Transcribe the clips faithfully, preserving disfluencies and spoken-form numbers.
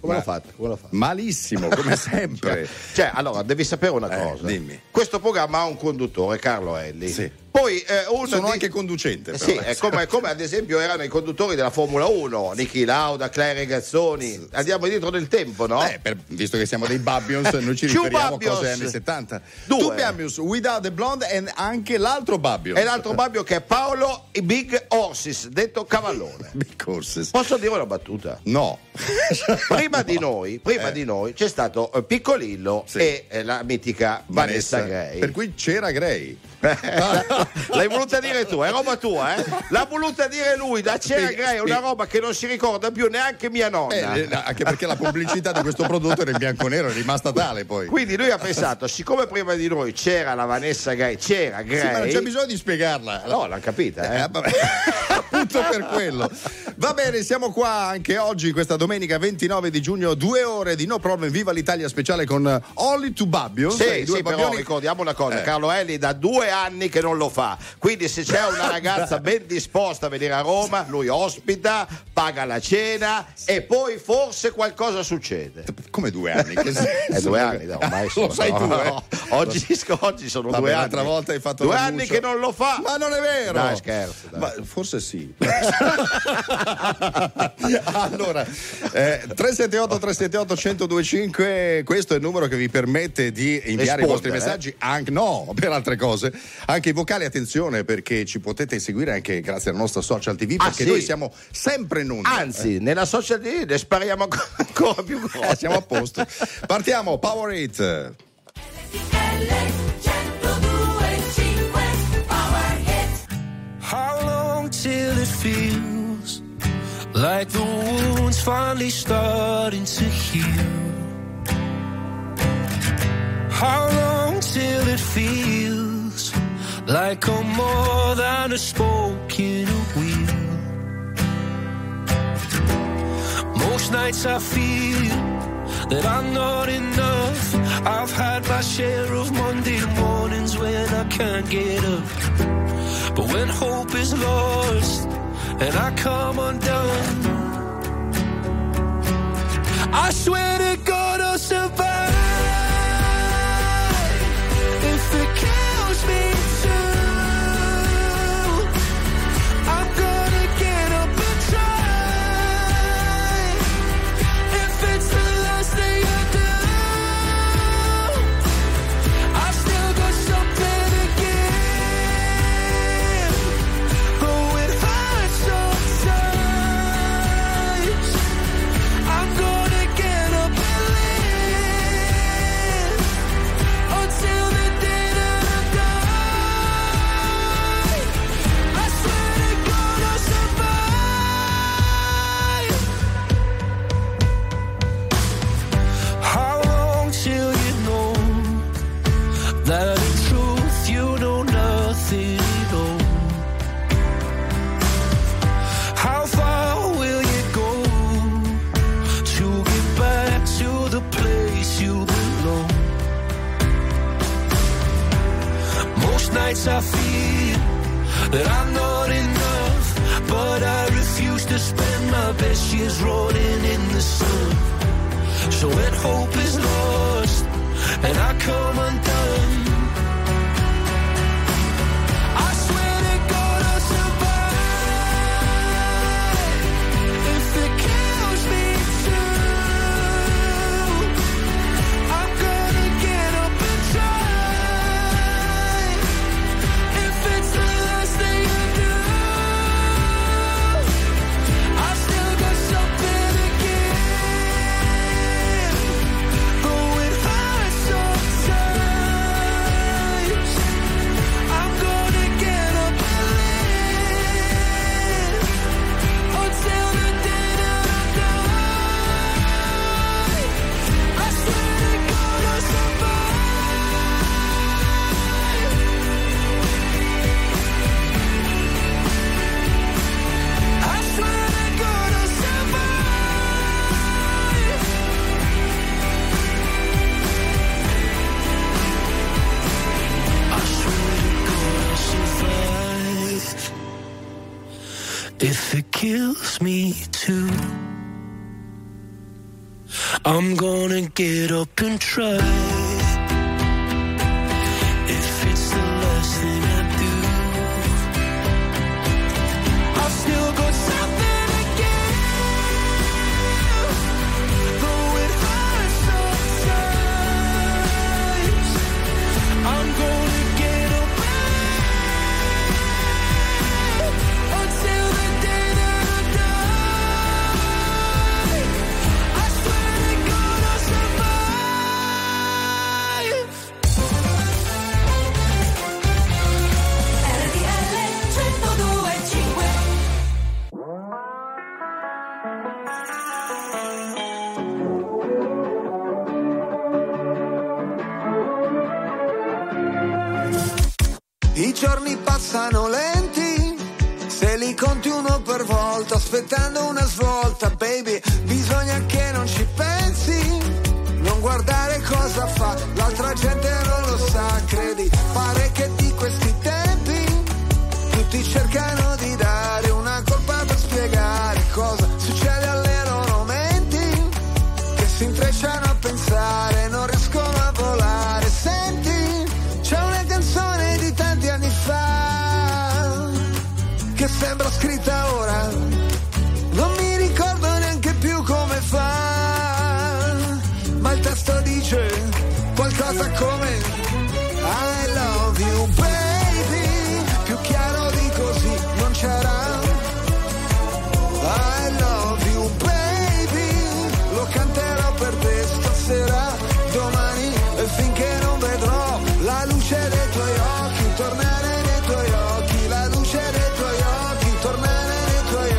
Come l'ho fatto? Come l'ho fatto? Malissimo, come sempre. cioè, cioè, allora, devi sapere una cosa. Eh, dimmi. Questo programma ha un conduttore, Carlo Elli. Sì. Poi eh, uno sono di... anche conducente. Sì, è come, come ad esempio erano i conduttori della Formula uno, Niki Lauda, Claire Regazzoni. Andiamo indietro nel tempo, no? Eh, per, visto che siamo dei Babbions, noi ci riferiamo a cose anni settanta. Due. Tu Babbions, Without the Blonde e anche l'altro Babbions. E l'altro Babbio che è Paolo i Big Horses, detto Cavallone. Big Horses. Posso dire una battuta? No. Prima di noi, prima Eh. di noi c'è stato eh, Piccolillo Sì. e eh, la mitica Vanessa, Vanessa Gray. Per cui c'era Gray. L'hai voluta dire tu, è roba tua, eh? L'ha voluta dire lui, da c'era Spiega- Gray, è una roba che non si ricorda più neanche mia nonna. Eh, anche perché la pubblicità di questo prodotto era in bianco e nero, è rimasta tale poi. Quindi lui ha pensato, siccome prima di noi c'era la Vanessa Gray, c'era Gray. Sì, ma non c'è bisogno di spiegarla. No, l'hanno capita, eh? Eh, vabbè. Appunto per quello. Va bene, siamo qua anche oggi, questa domenica ventinove di giugno, due ore di No Problem, Viva l'Italia speciale con Only to Babbio. Sì, due sì, però babbioni. ricordiamo una cosa, Eh. Carlo Elli da due anni che non lo fa, quindi se c'è una ragazza ben disposta a venire a Roma, lui ospita, paga la cena e poi forse qualcosa succede. Come due anni? Che È due anni, no, ormai sono, Lo sai tu, no, eh? no. Oggi, oggi sono Vabbè, due anni. l'altra volta hai fatto due l'annuncio. anni che non lo fa. Ma non è vero! Dai, scherzo, dai. Ma forse sì. Allora, eh, tre sette otto tre sette otto uno zero due cinque, questo è il numero che vi permette di inviare Rispondere, i vostri messaggi, anche, no, per altre cose, anche i vocali. Attenzione, perché ci potete seguire anche grazie alla nostra social tivù, Ah, perché sì? noi siamo sempre in onda. Anzi, nella social media ne spariamo ancora- ancora più Eh, grosse. siamo a posto. Partiamo, Power It. How long till it feels like the wound's finally starting to heal? How long till it feels like I'm more than a spoke in a wheel? Most nights I feel that I'm not enough. I've had my share of Monday mornings when I can't get up. But when hope is lost and I come undone, I swear to God I'll survive. If it kills me too, I'm gonna get up and try. If it's the last thing I do, I've still got something to give. Though it hurts sometimes, I'm gonna get up and live until the day that I die. I swear to God I'll survive. How long till you know that in truth you know nothing at all? How far will you go to get back to the place you belong? Most nights I feel that I'm not enough, but I refuse to spend my best years rolling in the sun. So when hope is lost and I come undone, I swear to God I'll survive. If it kills me too, I'm gonna get up and try. If it's the last thing I do, I've still got something to give. Though it hurts sometimes, I'm gonna get up and live until the day that I die. I swear to God I'll survive. I swear to God I'll survive. I swear to God I'll survive. If it kills me too, I'm gonna get up and try. If it's the last thing I do, I've still got something to give, though it hurts sometimes. I'm gonna get up until the day that I die. I swear to God I'll survive. R T L centodue e cinque. I giorni passano lenti, se li conti uno per volta, aspettando una svolta, baby, bisogna che non ci pensi, non guardare cosa fa, l'altra gente non lo sa, credi, pare che di questi tempi tutti cercano di dare una colpa per spiegare cosa succede alle loro menti, che si intrecciano a pensare, non riescono a volare, senti, c'è una canzone di tanti anni fa che sembra scritta ora, non mi ricordo neanche più come fa, ma il testo dice qualcosa come I love you baby, più chiaro di così non c'era, I love you baby, lo canterò per te stasera, domani e finché non vedrò la luce dei tuoi occhi, tornare nei tuoi occhi, la luce dei tuoi occhi, tornare nei tuoi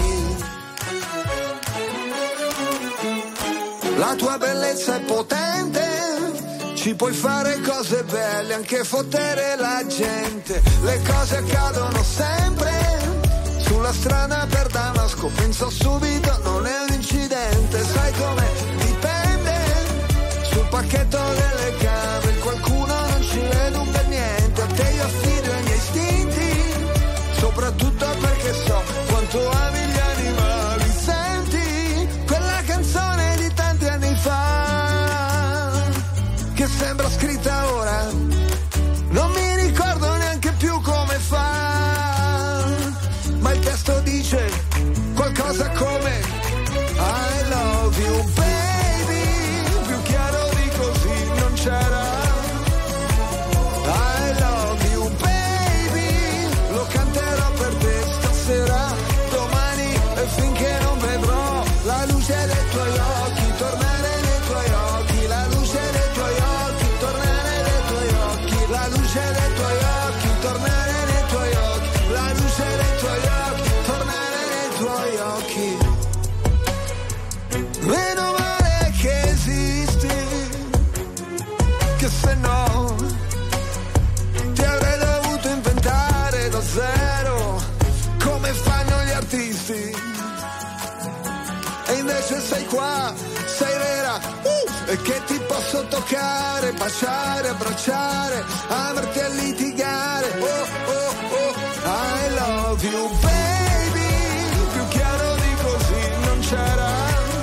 occhi. La tua bellezza è potente, ci puoi fare cose belle, anche fottere la gente, le cose accadono sempre, sulla strada per Damasco, penso subito non è un incidente, sai come dipende, sul pacchetto delle gambe, qualcuno non ci vede un bel niente, a te io affido i miei istinti, soprattutto perché so quanto ami gli animali, senti, quella canzone di tanti anni fa, che sembra scritta ora, non mi ricordo neanche più come fa, ma il testo dice qualcosa come I love you baby, più chiaro di così non c'era, I love you baby, lo canterò per te stasera, domani e finché non vedrò la luce dei tuoi occhi, tornare nei tuoi occhi, la luce dei tuoi occhi, tornare nei tuoi occhi, la luce dei tuoi occhi, tornare nei tuoi occhi, la luce dei tuoi occhi, tornare nei tuoi occhi. Meno male che esisti, che se no ti avrei dovuto inventare da zero, come fanno gli artisti. E invece sei qua, sei vera, uh, e che ti posso toccare, baciare, abbracciare, amarti e litigare. Oh, oh, oh, I love you baby, più chiaro di così non c'era.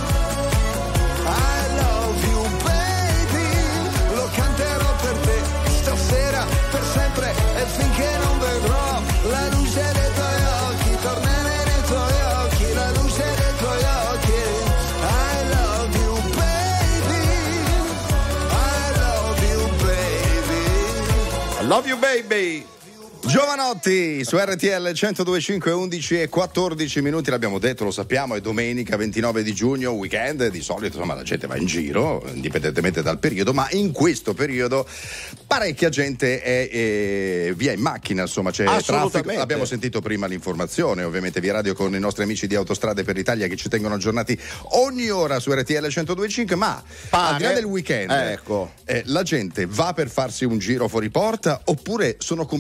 I love you baby, lo canterò per te stasera, per sempre e finché non vedrò la luce dei tuoi occhi, tornare nei tuoi occhi, la luce dei tuoi occhi. I love you baby, I love you baby. I love you baby. Giovanotti su R T L centodue e cinque, undici e quattordici minuti, l'abbiamo detto, lo sappiamo, è domenica ventinove di giugno, weekend, di solito insomma la gente va in giro indipendentemente dal periodo, ma in questo periodo parecchia gente è, è via in macchina, insomma c'è traffico, abbiamo sentito prima l'informazione ovviamente via radio con i nostri amici di Autostrade per l'Italia che ci tengono aggiornati ogni ora su R T L centodue e cinque, ma Pare, al di là del weekend ecco. eh, la gente va per farsi un giro fuori porta oppure sono cominciate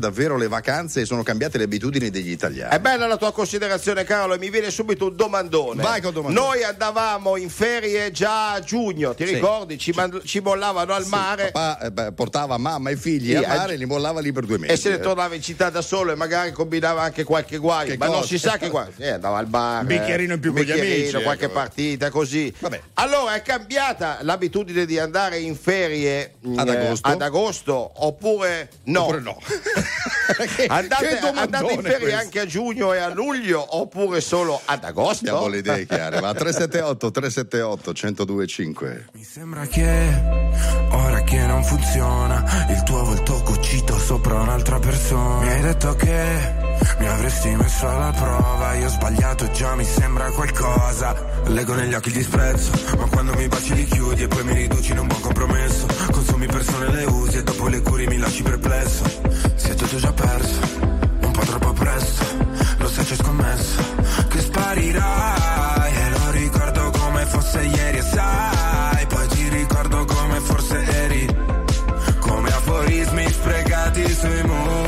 davvero le vacanze e sono cambiate le abitudini degli italiani. È bella la tua considerazione, Carlo, e mi viene subito un domandone. Vai con domandone. Noi andavamo in ferie già a giugno, ti Sì. ricordi? Ci, mand- ci mollavano al Sì, mare. papà eh, beh, portava mamma e figli Sì, al eh, mare e li mollava lì per due mesi. E se ne eh. tornava in città da solo e magari combinava anche qualche guaio, Che ma non cosa? si sa che guaio. Eh, andava al bar, Un bicchierino in più un con gli bicchierino, amici, qualche ecco. partita così. Vabbè. Allora è cambiata l'abitudine di andare in ferie Ad eh, agosto? ad agosto oppure no? Oppure no. Che- Andate, che domandone andate in ferie questo. anche a giugno e a luglio oppure solo ad agosto? Abbiamo le idee chiare. Va tre sette otto tre sette otto uno zero due cinque. Mi sembra che ora che non funziona il tuo volto cucito sopra un'altra persona. Mi hai detto che mi avresti messo alla prova. Io ho sbagliato già, mi sembra qualcosa. Leggo negli occhi il disprezzo, ma quando mi baci li chiudi e poi mi riduci in un buon compromesso. Consumi persone, le usi e dopo le curi mi lasci perplesso. Si è tutto già perso, un po' troppo presto. Lo sai, ci ho scommesso che sparirai e lo ricordo come fosse ieri e sai, poi ti ricordo come forse eri, come aforismi sprecati sui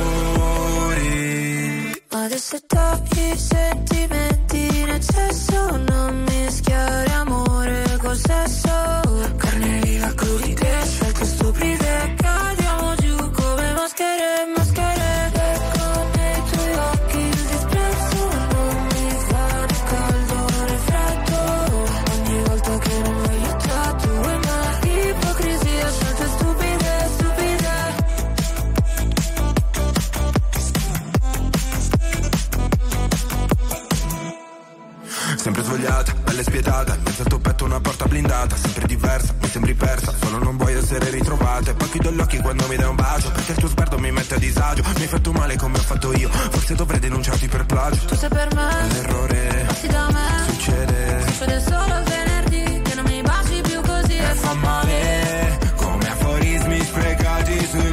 muri. Adesso togli i sentimenti in eccesso, non mischiare amore col sesso. Carne viva, crudité, scelte stupide, cadiamo giù come maschere, maschere. Ecco nei tuoi occhi il disprezzo, non mi fa né caldo né freddo. Ogni volta che non mi hai aiutato, è una ipocrisia, scelte stupide, stupide. Sempre svogliata, bella spietata, in mezzo al tuo petto una porta blindata. Sempre diversa, mi sembri persa, solo non vuoi essere ritrovata. E poi chiudo gli occhi quando mi dai un bacio, perché il tuo sguardo mi mette a disagio. Mi hai fatto male come ho fatto io, forse dovrei denunciarti per plagio. Tu sei per me, L'errore passi da me, succede, succede solo il venerdì, che non mi baci più così e fa male, come aforismi sprecati sui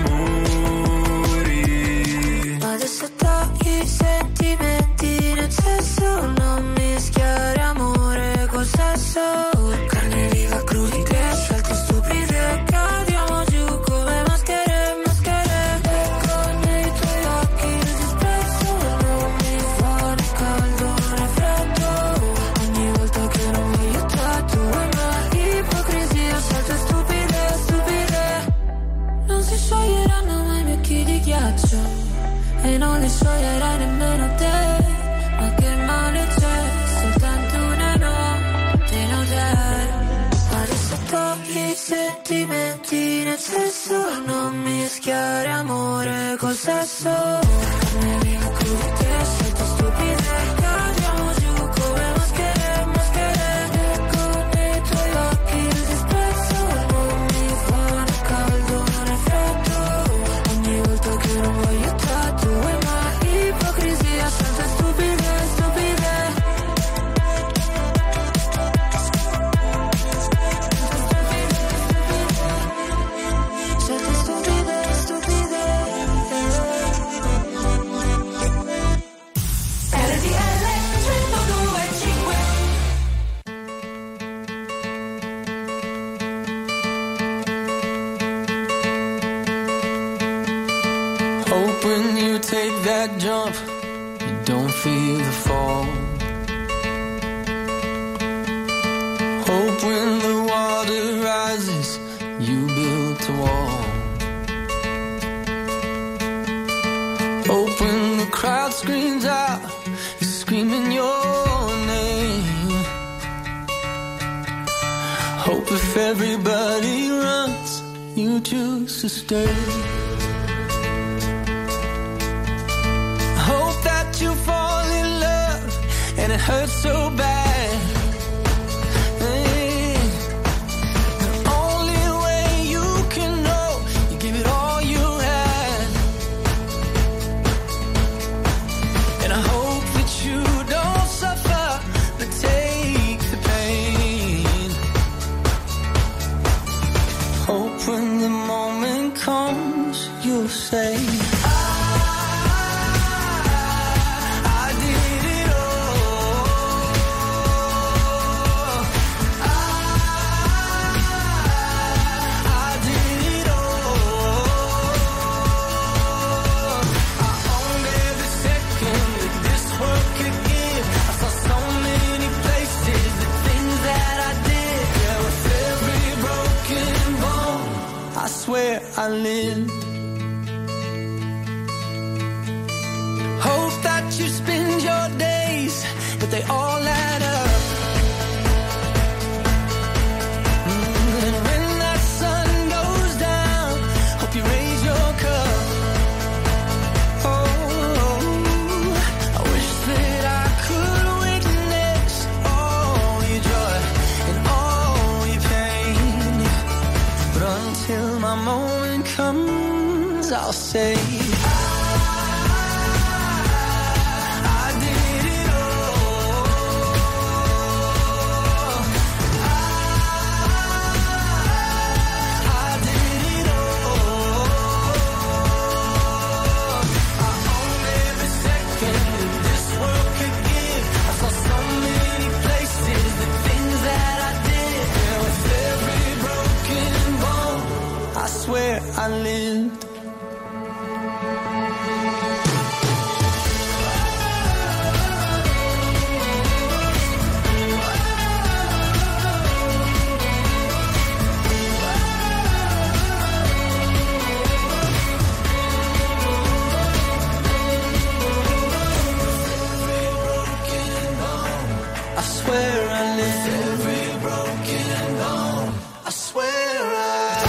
muri. Adesso togli i sentimenti in eccesso, non mischiare amore col sesso. Carne viva, crudité, scelte stupide, cadiamo giù come maschere, maschere. Ecco nei tuoi occhi il disprezzo, non mi fa né caldo né freddo. Ogni volta che non mi hai aiutato, è una ipocrisia, scelte stupide, stupide. Non si scioglieranno mai i miei occhi di ghiaccio e non li scioglierai nemmeno te. Ma che male c'è, soltanto una notte non c'è. Adesso togli i sentimenti in eccesso, non mischiare amore col sesso. Carne viva, crudité, scelte stupide, cadiamo giù come maschere, maschere. Ecco nei tuoi occhi il disprezzo, non mi fa né caldo né freddo. Ogni volta che non mi hai aiutato, è una ipocrisia, scelte stupide, stupide. Scelte stupide, stupide. R T L centodue e cinque. Hope when you take that jump, you don't feel the fall. Hope when the water rises, you build a wall. Hope when the crowd screams out, you're screaming your name. Hope if everybody runs, you choose to stay. Hope that you fall in love and it hurts so bad. Hey, the only way you can know, you give it all you had. And I hope that you don't suffer, but take the pain. Hope when the moment comes, you'll say, I I lived. Hope that you spend your days, but they all add up. Mm, and when that sun goes down, hope you raise your cup. Oh, I wish that I could witness all your joy and all your pain, but until my moment comes, I'll say where I lived. I swear I lived. Every broken bone. I swear I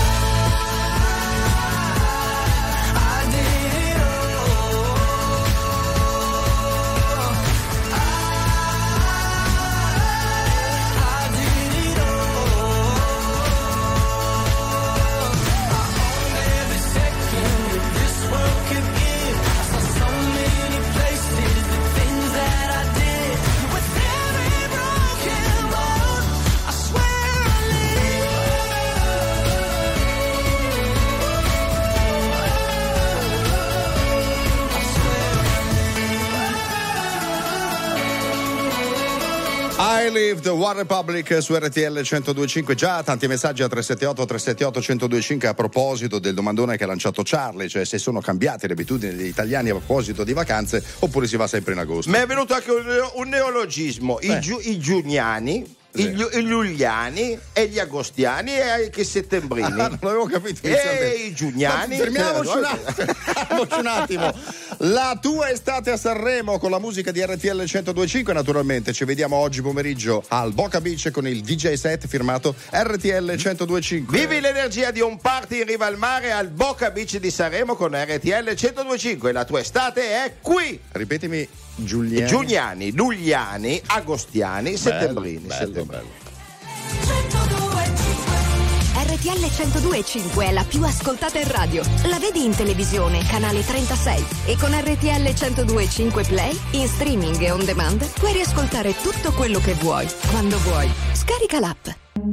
I Lived, One Republic su R T L centodue e cinque. Già tanti messaggi a tre sette otto tre sette otto uno zero due cinque a proposito del domandone che ha lanciato Charlie, cioè se sono cambiate le abitudini degli italiani a proposito di vacanze oppure si va sempre in agosto. Mi è venuto anche un, un neologismo, i, giu, i giugniani, sì. i, i lugliani e gli agostiani e anche i settembrini. Ah, non l'avevo capito. E i giugniani. Ma fermiamoci un attimo. Fermiamoci un attimo. La tua estate a Sanremo con la musica di R T L centodue e cinque, naturalmente. Ci vediamo oggi pomeriggio al Boca Beach con il D J set firmato R T L centodue e cinque. Vivi l'energia di un party in riva al mare al Boca Beach di Sanremo con R T L centodue e cinque. La tua estate è qui. Ripetimi, Giuliani. Giuliani, lugliani, agostiani, bello, settembrini. Bello, settembrini. bello. R T L centodue e cinque è la più ascoltata in radio. La vedi in televisione, canale trentasei. E con R T L centodue e cinque Play, in streaming e on demand, puoi riascoltare tutto quello che vuoi, quando vuoi. Scarica l'app.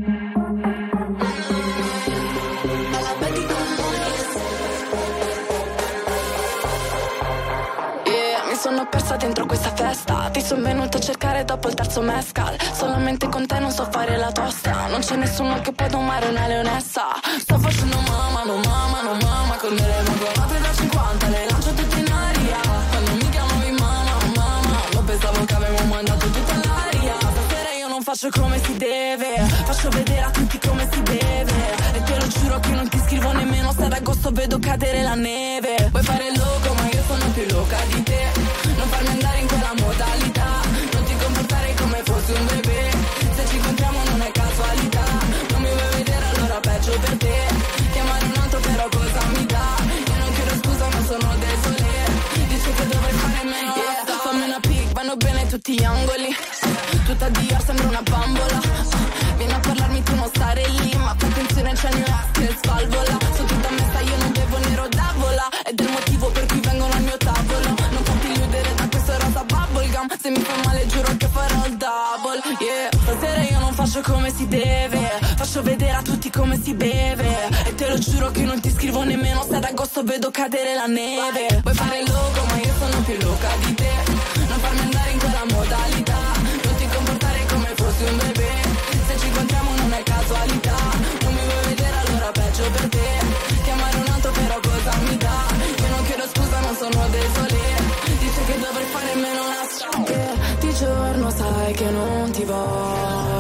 Sono persa dentro questa festa. Ti sono venuta a cercare dopo il terzo mescal. Solamente con te non so fare la tosta. Non c'è nessuno che può domare una leonessa. Sto facendo mamma, no mamma, no mamma. Con delle vagonate da cinquanta le lancio tutte in aria. Quando mi chiamavi mamma, mamma, non pensavo che avevo mandato tutta l'aria. Stasera io non faccio come si deve. Faccio vedere a tutti come si deve. E te lo giuro che non ti scrivo nemmeno se ad agosto vedo cadere la neve. Vuoi fare il loco ma io sono più loca di te. Non farmi andare in quella modalità. Non ti comportare come fossi un bebè. Se ci incontriamo non è casualità. Non mi vuoi vedere allora peggio per te. Chiamare un altro però cosa mi dà? Io non chiedo scusa ma sono desolé. Dice che dovrei fare meno yeah. Fammi una pic, vanno bene tutti gli angoli. Tutta Dior sembra una bambola. Vieni a parlarmi tu non stare lì. Ma fai attenzione c'è il mio ass che svalvola. Sono tutta messa io non bevo nero d'avola. Ed è il motivo per cui vengono al mio tavolo. Non fatti illudere da questo rosa bubblegum. Se mi fai male giuro che farò il double. Yeah, stasera io non faccio come si deve. Faccio vedere a tutti come si beve. E te lo giuro che non ti scrivo nemmeno se ad agosto vedo cadere la neve. Vuoi fare il loco ma io sono più loca di te. Non farmi andare in quella modalità. Non ti comportare come fossi un bebè. Se ci incontriamo non è casualità. Non mi vuoi vedere allora peggio per te. Chiamare un altro però cosa mi dà? Io non chiedo scusa non sono desolé. Dice che dovrei fare meno una strada. Di giorno sai che non ti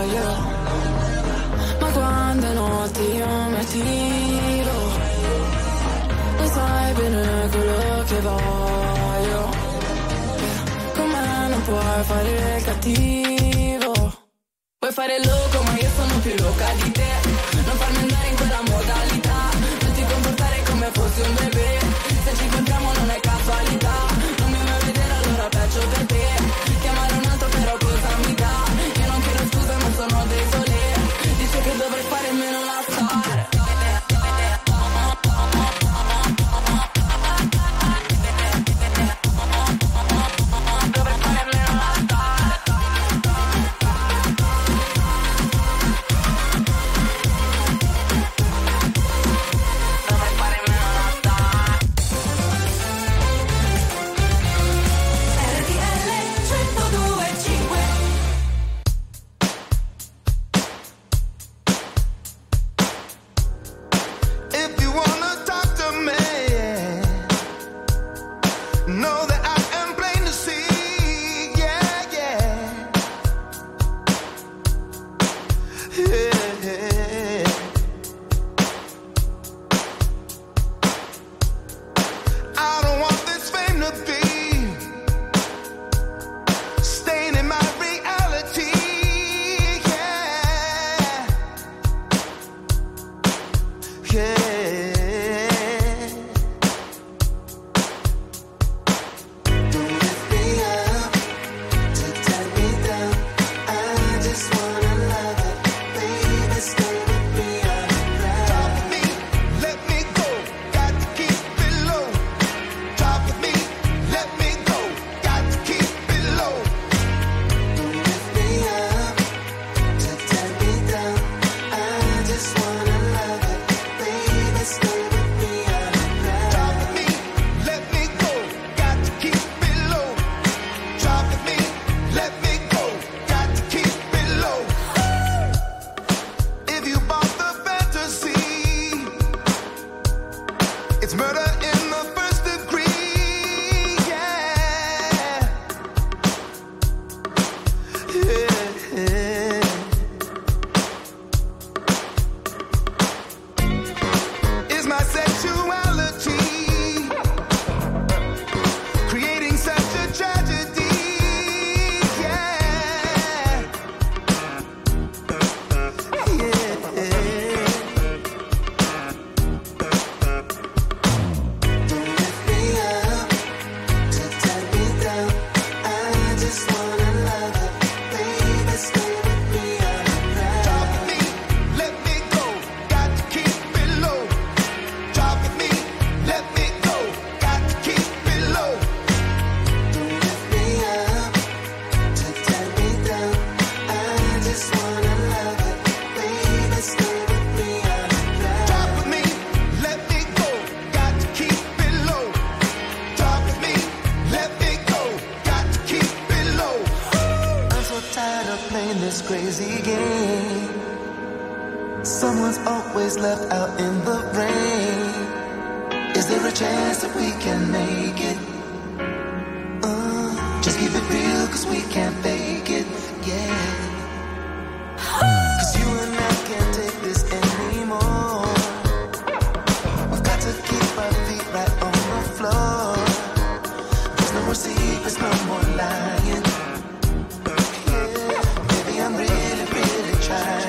voglio. Ma quando è notte io mi attiro. vuoi fare il cattivo. Vuoi fare il loco ma io sono più loca di te. Non farmi andare in quella modalità. Non ti comportare come fossi un bebè. Se ci incontriamo non è casualità. Non mi vuoi vedere allora peggio per te. Chiamare un altro però cosa mi dà? Io non chiedo scusa ma sono desolé. Dice che dovrei fare meno la star. Someone's always left out in the rain. Is there a chance that we can make it? Uh, just keep it real, cause we can't fake it, yeah. Cause you and I can't take this anymore. We've got to keep our feet right on the floor. There's no more secrets, no more lying. Yeah, baby, I'm really, really trying.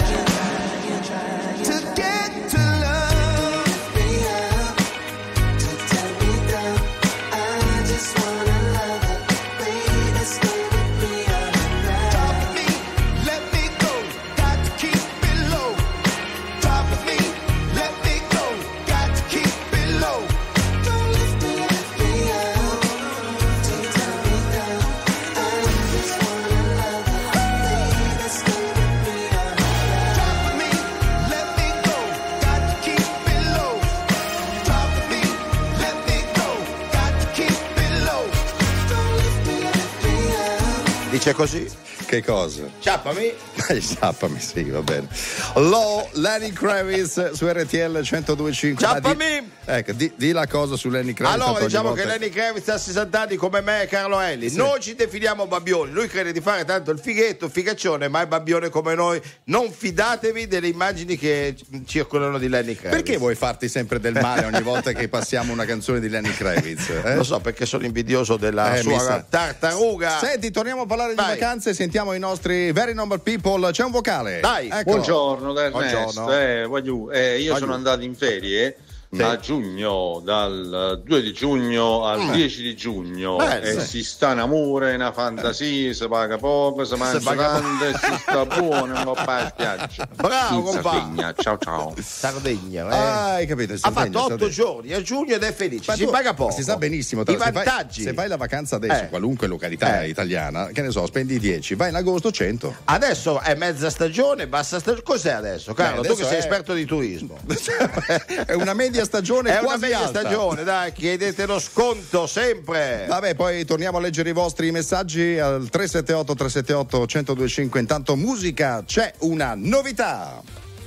Dice così? Che cosa? Ciappami. Ciappami, sì, va bene. Low, Lenny Kravitz su R T L centodue e cinque. Ciappami. Ecco, di, di la cosa su Lenny Kravitz. Allora diciamo volta... che Lenny Kravitz ha sessanta anni come me e Carlo Elli. Sì. Noi ci definiamo babbioni. Lui crede di fare tanto il fighetto, il figaccione, ma è babbione come noi. Non fidatevi delle immagini che circolano di Lenny Kravitz. Perché vuoi farti sempre del male ogni volta che passiamo una canzone di Lenny Kravitz? Eh? Lo so, perché sono invidioso della Eh, sua tartaruga. Senti, torniamo a parlare Vai. di vacanze e sentiamo i nostri very normal people. C'è un vocale. Dai. Eccolo. Buongiorno da Ernesto. Buongiorno. Eh, voglio- eh, io Voglio. sono andato in ferie Sì. a giugno, dal due di giugno al Mm. dieci di giugno, Beh, e sì. si sta in amore, una fantasia, si paga poco, si mangia paga tanto e si sta buono, un po' a spiaggia. Bravo, In compà. Sardegna. Ciao ciao. Sardegna, eh. Ah, hai capito? ha Sardegna, fatto otto Sardegna. giorni a giugno ed è felice. Ma Si tu- paga poco. Si sa benissimo. I tra- se, vantaggi. fai, se fai la vacanza adesso, Eh. qualunque località Eh. italiana, che ne so, spendi dieci, vai in agosto cento. Adesso è mezza stagione, bassa stagione. Cos'è adesso, Carlo? Beh, tu che adesso sei è- esperto di turismo. È una media stagione È quasi una media alta. stagione, dai, chiedete lo sconto sempre. Vabbè, poi torniamo a leggere i vostri messaggi al tre sette otto tre sette otto uno zero due cinque. Intanto musica, c'è una novità.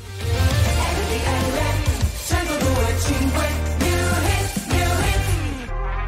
centodue e cinque New Hit, New Hit.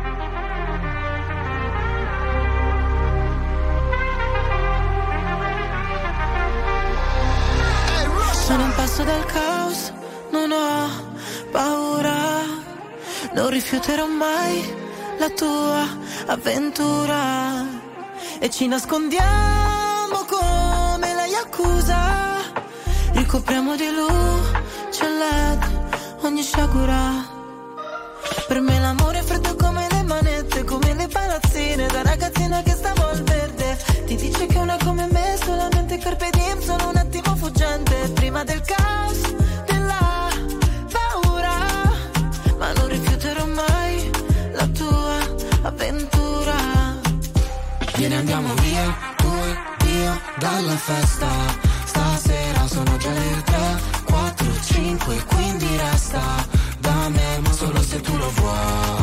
Sono un passo dal caos, non ho paura, non rifiuterò mai la tua avventura e ci nascondiamo come la Yakuza, ricopriamo di luce L E D ogni sciagura. Per me l'amore è freddo come le manette, come le palazzine da ragazzina che stavo al verde. Ti dice che una come me solamente carpe diem, sono un attimo fuggente prima del caos, della paura, ma non rifiuterò mai la tua avventura. Vieni andiamo via, tu e io dalla festa. Stasera sono già le tre, quattro, cinque, quindi resta da me, ma solo se tu lo vuoi.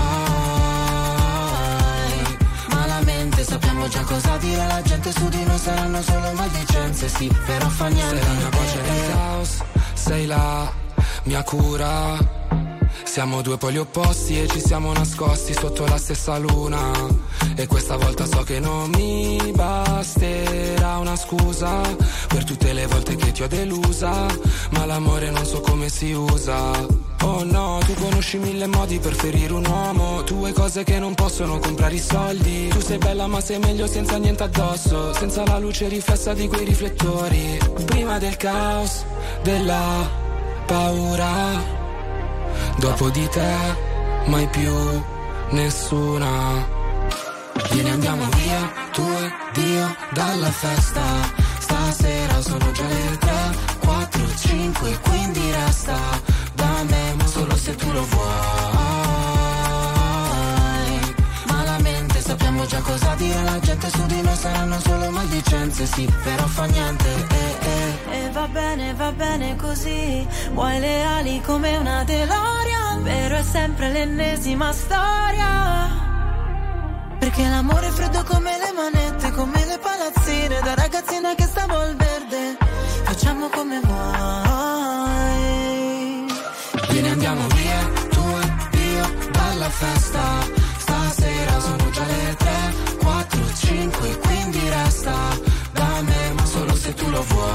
Malamente sappiamo già cosa dire alla gente, su di noi saranno solo maldicenze, sì, però fa niente. Sei la mia voce nel caos, sei la mia cura. Siamo due poli opposti e ci siamo nascosti sotto la stessa luna. E questa volta so che non mi basterà una scusa per tutte le volte che ti ho delusa, ma l'amore non so come si usa. Oh no, tu conosci mille modi per ferire un uomo, due cose che non possono comprare i soldi. Tu sei bella ma sei meglio senza niente addosso, senza la luce riflessa di quei riflettori. Prima del caos, della paura, dopo di te mai più nessuna. Vieni andiamo via, tu ed io dalla festa. Stasera sono già le tre, quattro, cinque, quindi resta da me, ma solo se tu lo vuoi. Malamente sappiamo già cosa dire alla gente, su di noi saranno solo maldicenze, sì, però fa niente. Eh, eh. E va bene, va bene così, vuoi le ali come una DeLorean, vero è sempre l'ennesima storia. Perché l'amore è freddo come le manette, come le palazzine da ragazzina che stavo al verde. Facciamo come vuoi. Vieni andiamo via, tu e io dalla festa. Stasera sono già le tre, quattro, cinque, quindi resta da me, ma solo se tu lo vuoi.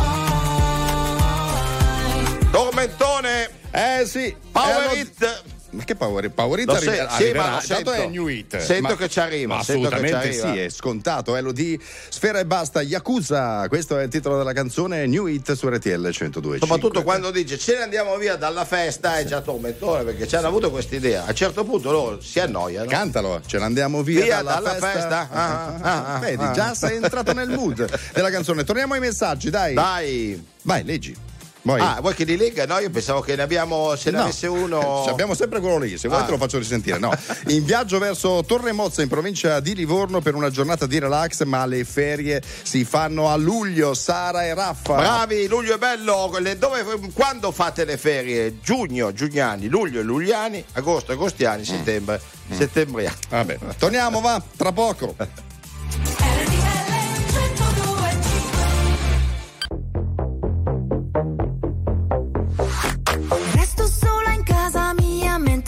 Tormentone, Eh sì, Power eh, Hit. Ma che power, power hit Lo arri- se- sì, arriverà, ma lo tanto sento. è new hit. Sento Ma- che ci arriva, ma sento che assolutamente ci arriva. sì, è scontato. Elodie, Sfera e basta, Yakuza. Questo è il titolo della canzone, new hit su R T L centodue. Soprattutto quando dice ce ne andiamo via dalla festa, è già tormentone perché ci hanno avuto quest'idea. A un certo punto loro si annoiano. Cantalo, ce l'andiamo via, Via dalla, dalla festa. festa. Ah, ah, ah, Vedi, ah. già sei entrato nel mood della canzone. Torniamo ai messaggi, dai. Dai. Vai, leggi. Vuoi? Ah, vuoi che li legga? No, io pensavo che ne abbiamo, se ne No. avesse uno. Ci abbiamo sempre quello lì, se vuoi Ah. te lo faccio risentire. No. In viaggio verso Torre Mozza in provincia di Livorno per una giornata di relax, ma le ferie si fanno a luglio. Sara e Raffa. Bravi, luglio è bello. Le- Dove, quando fate le ferie? Giugno, giugniani, luglio, lugliani, agosto, agostiani, settembre, settembriani. Vabbè, torniamo, va, tra poco. Resto sola in casa mia mentre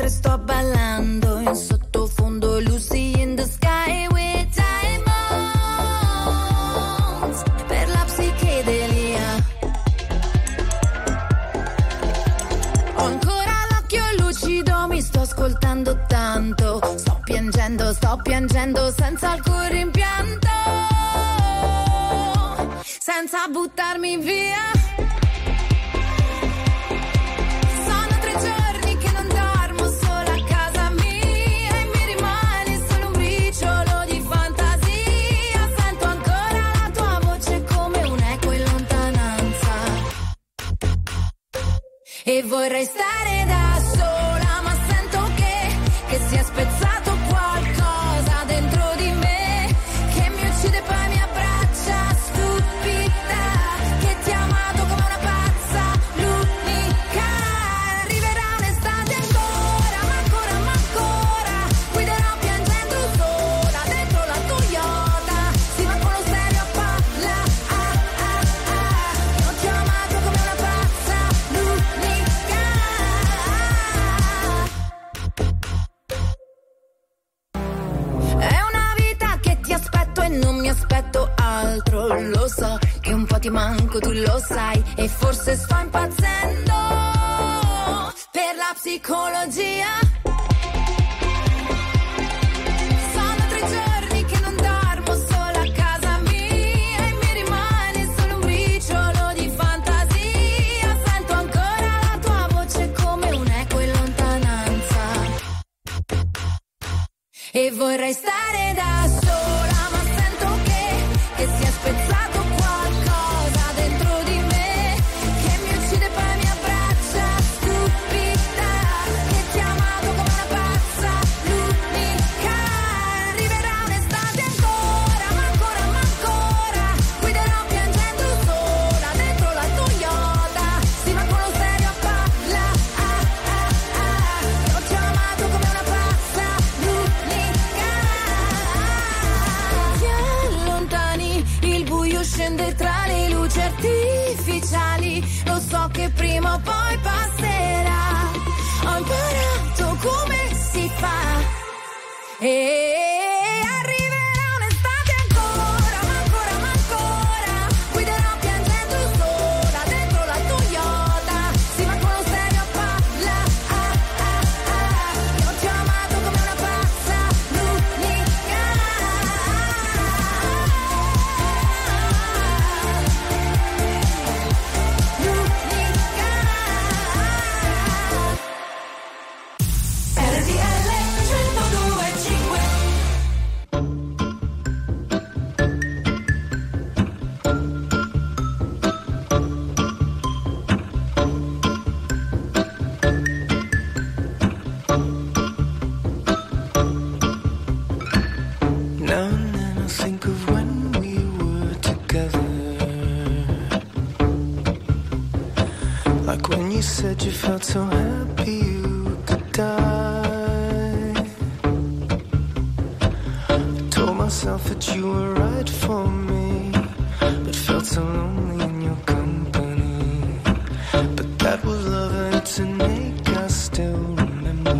piangendo, sto piangendo senza alcun rimpianto, senza buttarmi via. Sono tre giorni che non dormo sola a casa mia e mi rimane solo un briciolo di fantasia. Sento ancora la tua voce come un eco in lontananza e vorrei stare da sola, ma sento che, che si è spezzato qualcosa dentro di me, che mi uccide poi mi abbraccia stupida, che ti ha amato come una pazza, l'unica. Arriverà un'estate ancora, ma ancora, ma ancora, guiderò piangendo sola dentro la Toyota, sì ma con lo stereo a palla, ah ah ah, io ti ho amato come una pazza, l'unica. È una vita che ti aspetto e non mi aspetto altro, lo so, che un po' ti manco, tu lo sai, e forse sto impazzendo per la psicologia. Sono tre giorni che non dormo sola a casa mia e mi rimane solo un briciolo di fantasia. Sento ancora la tua voce come un eco in lontananza e vorrei stare da sola, ma sento che, che si è spezzato qualcosa dentro di me, che mi uccide poi mi abbraccia stupida, che ti ha amato come una pazza, l'unica. Arriverà un'estate ancora, ma ancora, ma ancora, guiderò piangendo sola dentro la Toyota, sì ma con lo stereo a palla, ah ah ah, io ti ho amato come una pazza, l'unica. Ti allontani, il buio scende tra le luci artificiali, lo so che prima o poi passerà, ho imparato come si fa e arriverà un'estate ancora, ma ancora, ma ancora, guiderò piangendo sola dentro la Toyota, sì ma con lo stereo a palla, ah ah ah, io ti ho amato come una pazza, l'unica. R T L centodue e cinque. Now and then I think of when we were together, like when you said you felt so happy you could die. I told myself that you were right for me, but felt so lonely in your company. But that was love and to make us still remember.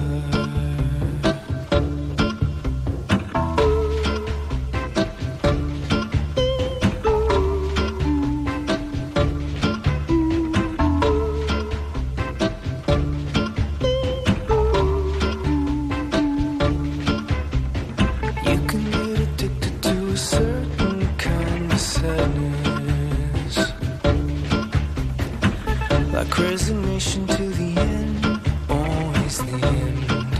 You can get addicted to a certain kind of sadness, like resignation to the end, always the end.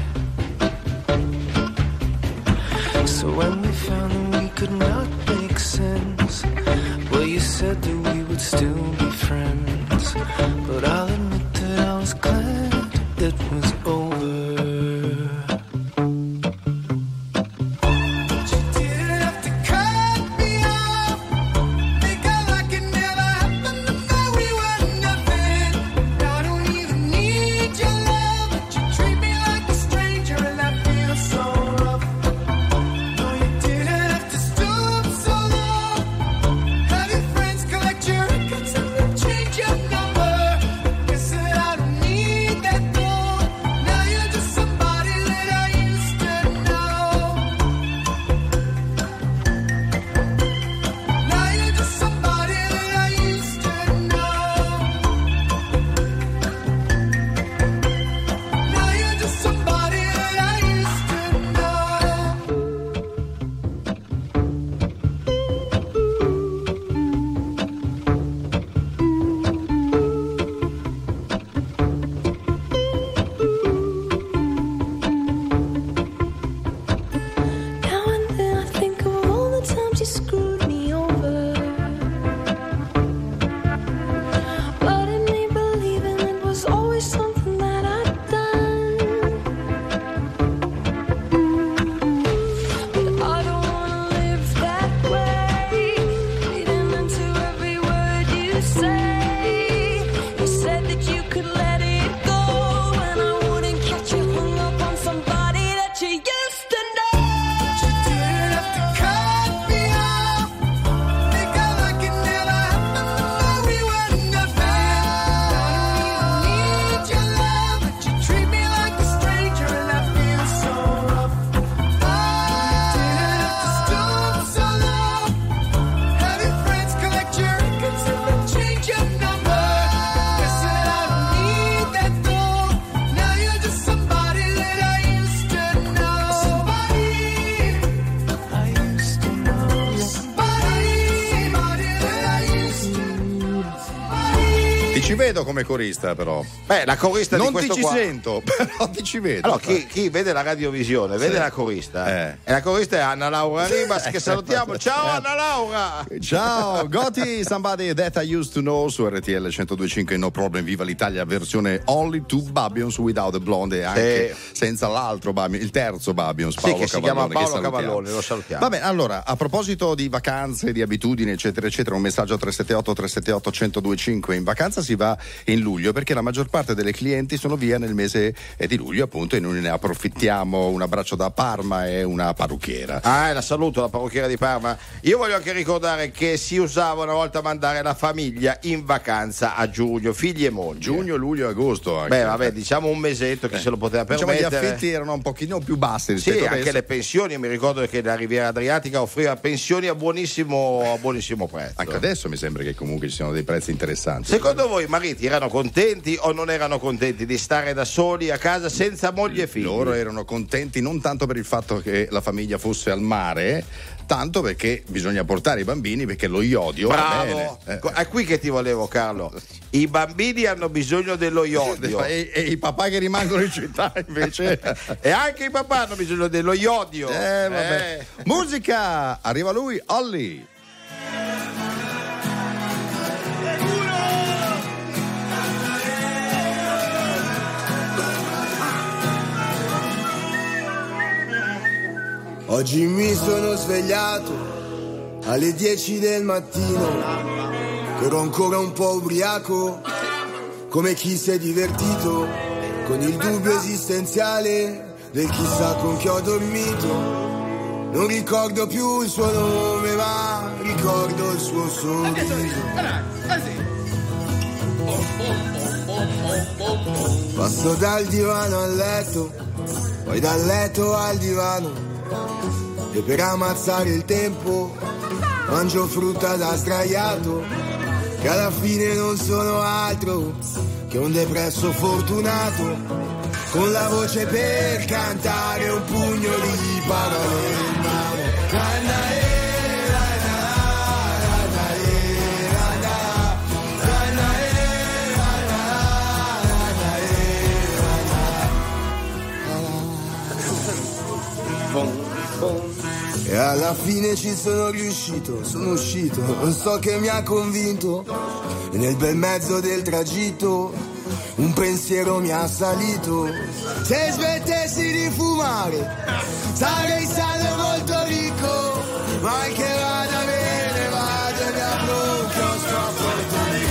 So when we found that we could not make sense, well, you said that we would still be friends, but I'll admit that I was glad it was over. Have your friends collect your records and then change your number. ci vedo come corista, però. Beh, la corista non di questo ti ci qua... sento, però ti ci vedo. Allora, chi, chi vede la radiovisione vede Sì. la corista. Eh. E la corista è Anna Laura Ribas, che salutiamo. Ciao Anna Laura! Ciao, Goti Somebody That I Used to Know su R T L centodue e cinque. No Problem, viva l'Italia, versione Only Two Babions Without a Blonde, e anche Sì. senza l'altro Babion, il terzo Babions, Sì, Paolo che si Cavallone, chiama Paolo che salutiamo. Cavallone, lo salutiamo. Va bene, allora, a proposito di vacanze, di abitudini, eccetera, eccetera, un messaggio a tre sette otto tre sette otto uno zero due cinque. In vacanza si va in luglio perché la maggior parte delle clienti sono via nel mese eh, di luglio, appunto, e noi ne approfittiamo. Un abbraccio da Parma e una parrucchiera. Ah, la saluto, la parrucchiera di Parma. Io voglio anche ricordare che si usava una volta mandare la famiglia in vacanza a giugno, figli e mogli. Giugno, luglio, agosto anche. Beh, vabbè, diciamo un mesetto, chi Eh. se lo poteva Diciamo permettere. gli affitti erano un pochino più bassi Sì, rispetto a anche adesso. le pensioni, mi ricordo che la Riviera Adriatica offriva pensioni a buonissimo, a buonissimo prezzo. Anche adesso mi sembra che comunque ci siano dei prezzi interessanti. Secondo voi i mariti erano contenti o non erano contenti di stare da soli a casa senza moglie e figli? Loro erano contenti non tanto per il fatto che la famiglia fosse al mare, tanto perché bisogna portare i bambini, perché lo iodio. Bravo, Eh. è qui che ti volevo, Carlo. I bambini hanno bisogno dello iodio. E, e i papà che rimangono in città invece. E anche i papà hanno bisogno dello iodio. Eh, vabbè. Eh. Musica, arriva lui, Olly. Oggi mi sono svegliato alle dieci del mattino, ero ancora un po' ubriaco, come chi si è divertito, con il dubbio esistenziale del chissà con chi ho dormito. Non ricordo più il suo nome, ma ricordo il suo sorriso. Passo dal divano al letto, poi dal letto al divano, e per ammazzare il tempo mangio frutta da sdraiato, che alla fine non sono altro che un depresso fortunato, con la voce per cantare, un pugno di parole in mano. E alla fine ci sono riuscito, sono uscito, non so che mi ha convinto, e nel bel mezzo del tragitto un pensiero mi ha assalito. Se smettessi di fumare sarei stato molto ricco, ma che vada bene, vado e mi apro un chiosco a Porto Rico.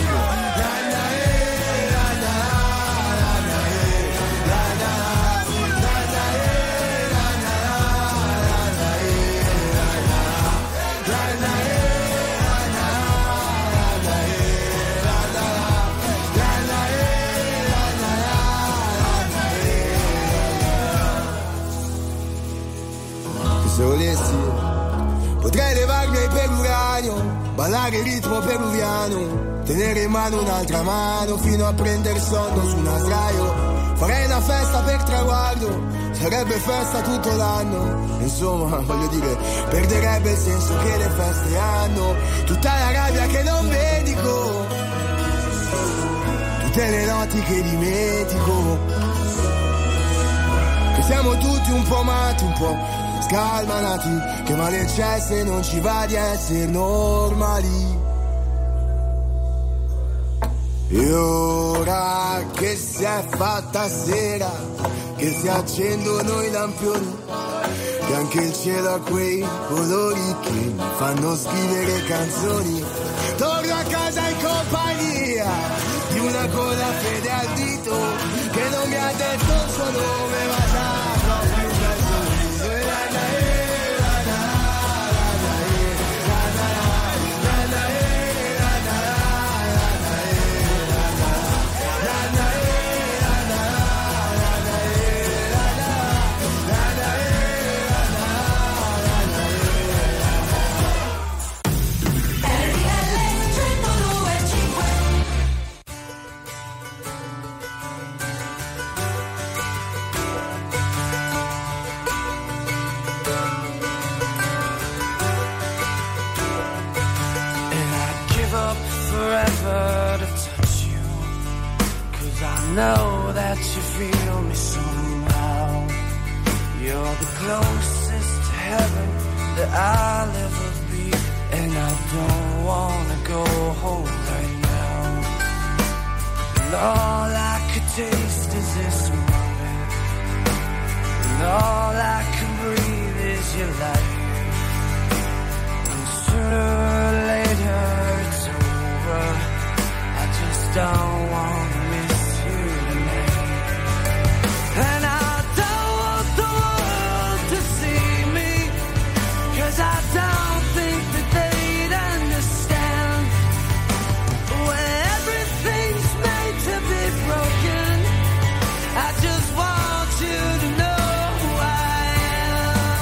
Se volessi potrei levarmi per uranio, ballare il ritmo peruviano, tenere in mano un'altra mano fino a prendere sonno su una sdraio. Farei una festa per traguardo, sarebbe festa tutto l'anno. Insomma, voglio dire, perderebbe il senso che le feste hanno. Tutta la rabbia che non vedico, tutte le notti che dimentico, che siamo tutti un po' matti, un po' scalmanati, che male c'è se non ci va di essere normali. E ora che si è fatta sera, che si accendono i lampioni, che anche il cielo ha quei colori che mi fanno scrivere canzoni, torno a casa in compagnia di una con la fede al dito, che non mi ha detto il suo nome, ma già proprio un bel sorriso. E la la e la la la la e la la la la e la la la la e la la la la e la la la la e la la la la e la la la la R T L centodue e cinque. know that you feel me somehow. You're the closest to heaven that I'll ever be, and I don't wanna go home right now. And all I could taste is this moment, and all I can breathe is your life. And sooner or later it's over, I just don't wanna miss you tonight. And I don't want the world to see me, 'cause I don't think that they'd understand. When everything's made to be broken, I just want you to know who I am.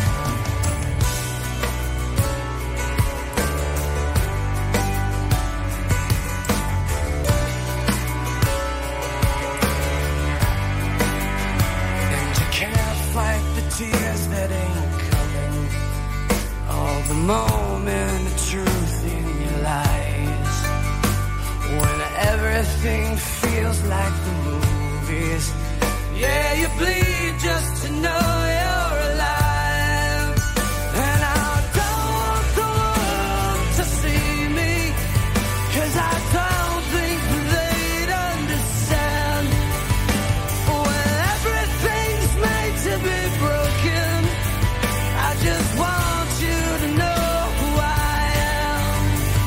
And you can't fight the tears that ain't coming, all the moment of truth in your lies. When everything feels like the movies, yeah, you bleed just to know you're alive. And I don't want the world to see me, 'cause I don't think they'd understand. When everything's made to be broken, I just want you to know who I am.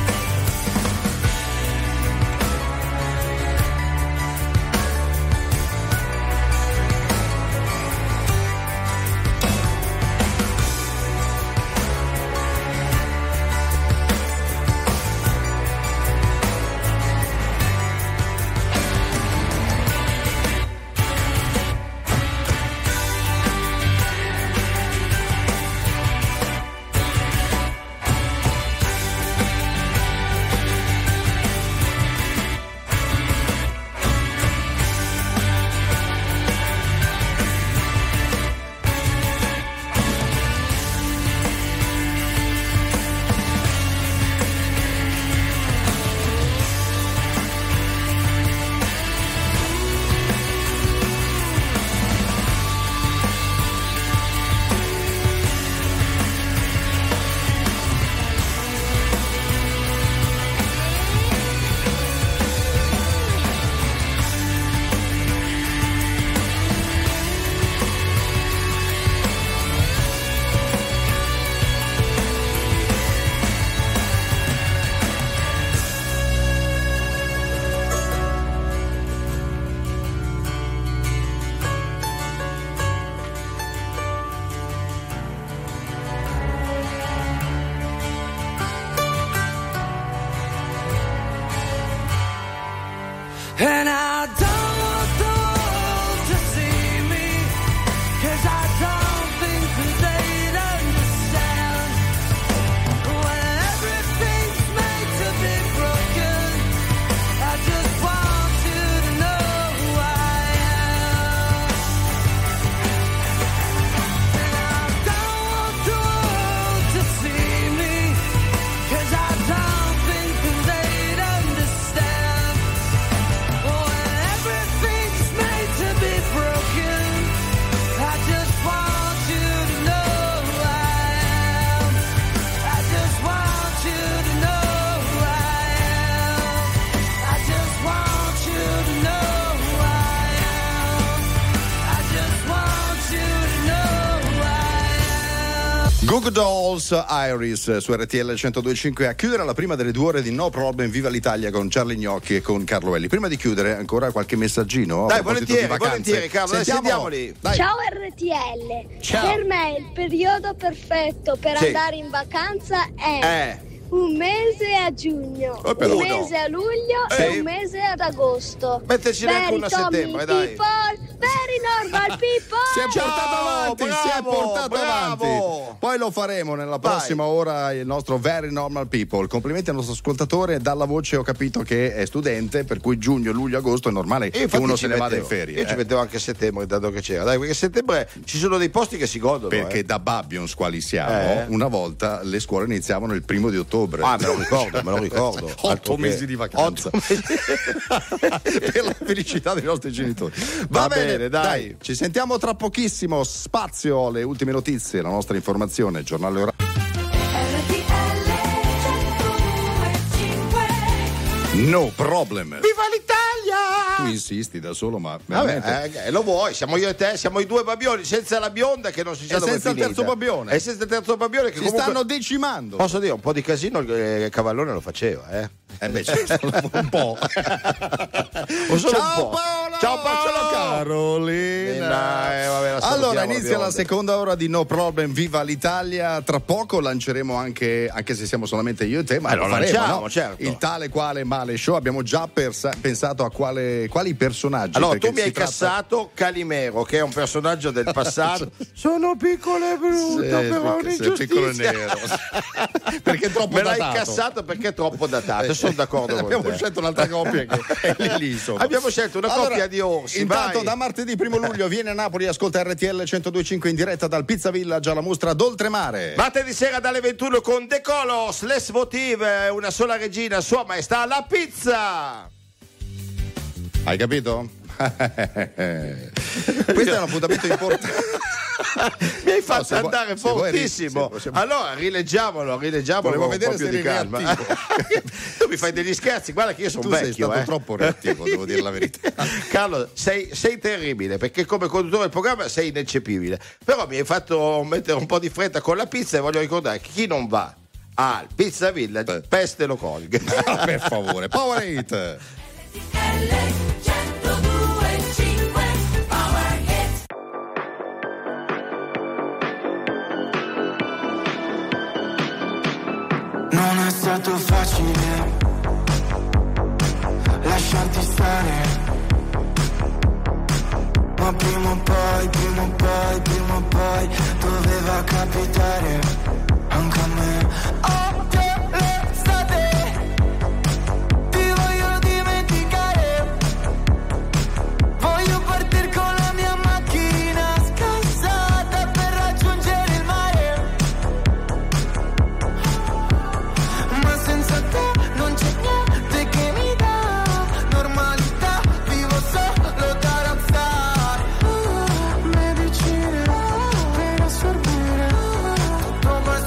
And I don't want the world to see me, 'cause I don't think that they'd understand. When everything's made to be broken, I just want you to know who I am. And I don't want the world to see me, 'cause I don't think that they'd understand. When everything's made to be broken, I just want you to know who I am. I just want you to know who I am. I just want you to know who I am. I just want you to know who I am. Goo Goo Dolls, Iris su R T L centodue e cinque a chiudere la prima delle due ore di No Problem Viva l'Italia con Charlie Gnocchi e con Carlo Elli. Prima di chiudere ancora qualche messaggino. Dai, a proposito volentieri, di vacanze. volentieri, Carlo, dai, sentiamoli. Dai. Ciao R T L, Ciao. per me il periodo perfetto per Sì. andare in vacanza è Eh. un mese a giugno, Oh, però un no. mese a luglio Sì. e un mese ad agosto. Metteci neanche Very una a Tommy settembre, dai. people, very normal people. Si è portato Ciao, avanti, si è bravo, portato bravo. avanti. Poi lo faremo nella prossima Vai. ora, il nostro Very Normal People. Complimenti al nostro ascoltatore, dalla voce ho capito che è studente, per cui giugno, luglio, agosto è normale che uno se ne vada in ferie. Io eh. ci mettevo anche a settembre, dato che c'era. Dai, perché a settembre ci sono dei posti che si godono. Perché eh. da Babbions, quali siamo, eh. una volta le scuole iniziavano il primo di ottobre. Ah, me lo ricordo, me lo ricordo. Otto mesi di vacanza. Mesi. Per la felicità dei nostri genitori. Va, Va bene, bene dai. dai. Ci sentiamo tra pochissimo. Spazio, le ultime notizie, la nostra informazione, giornale orario. No problem. Viva l'Italia! Tu insisti da solo, ma vabbè, eh, lo vuoi? Siamo io e te, siamo i due babbioni, senza la bionda che non si sa e dove senza il terzo babbione. E senza il terzo babbione che si comunque stanno decimando. Posso dire, un po' di casino il, il Cavallone lo faceva, eh? Eh beh, un po'. o solo Ciao un po'. Paolo! Ciao Paolo! Carolina! Eh, vabbè, allora inizia la seconda ora di No Problem, Viva l'Italia. Tra poco lanceremo anche, anche se siamo solamente io e te, ma eh, lo, lo faremo, lanciamo, no? certo. Il tale quale male show. Abbiamo già persa- pensato a quale, quali personaggi. Allora, tu mi hai tratta... cassato Calimero, che è un personaggio del passato. Sono piccolo e brutto, sì, però pic- un'ingiustizia. Piccolo e nero. Perché è troppo me datato. l'hai cassato perché è troppo datato. Sono d'accordo con Abbiamo te. scelto un'altra coppia che è lì, lì insomma. Abbiamo scelto una allora, coppia di orsi. Intanto vai. da martedì primo luglio viene a Napoli, ascolta R T L centodue e cinque in diretta dal Pizza Village alla mostra d'Oltremare. Martedì sera dalle ventuno con De Colos, Les Votive, una sola regina, Sua Maestà la pizza. Hai capito? Questo è un appuntamento importante. Mi hai fatto no, andare vuoi, fortissimo. vuoi, allora rileggiamolo, rileggiamolo. Volevo vedere se di calma. Tu mi fai degli scherzi, guarda che io sono tu vecchio. Tu sei stato eh. troppo reattivo, devo dire la verità. Carlo, sei, sei terribile, perché come conduttore del programma sei ineccepibile. Però mi hai fatto mettere un po' di fretta con la pizza e voglio ricordare che chi non va al Pizza Village, peste lo colga. Per favore, Power Hit. Non è stato facile lasciarti stare, ma prima o poi, prima o poi, prima o poi doveva capitare anche a me. Odio l'estate, ti voglio dimenticare, voglio partire con la mia macchina scassata per raggiungere il mare, ma senza te non c'è niente che mi dà normalità, vivo solo da rockstar. Medicine per assorbire tutto questo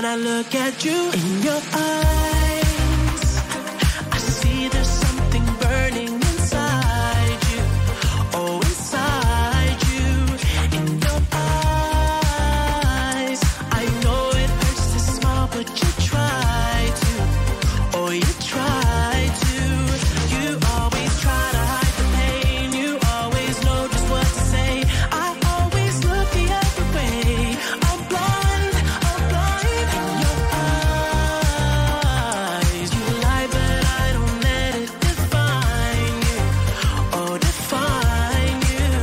when I look at you in your eyes, I see there's something burning inside you. Oh, inside you, in your eyes. I know it hurts to smile, but you try to. Oh, you try to. You always try to hide the pain. You always know just what to say. I always look the other way. I'm blind, I'm blind in your eyes. You lie, but I don't let it define you. Oh, define you.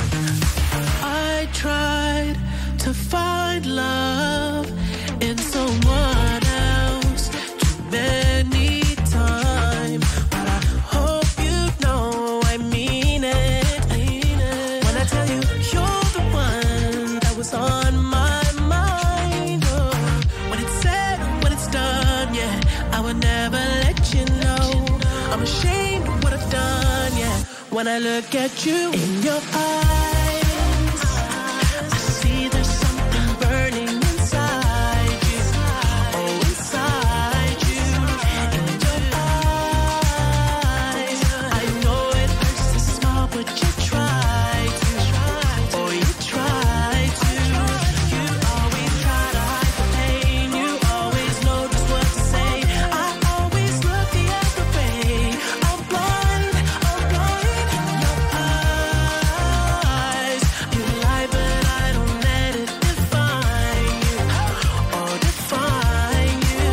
I tried to find love in someone else too many times, but I hope you know I mean it. When I tell you you're the one that was on my mind, oh, when it's said, when it's done, yeah, I would never let you know. I'm ashamed of what I've done, yeah. When I look at you in your eyes, I see there's something burning inside you. Oh, inside you, in your eyes. I know it hurts to smile, but you try to. Oh, you try to. You always try to hide the pain. You always know just what to say. I always look the other way. I'm blind, I'm blind in your eyes. You lie, but I don't let it define you. Oh, define you.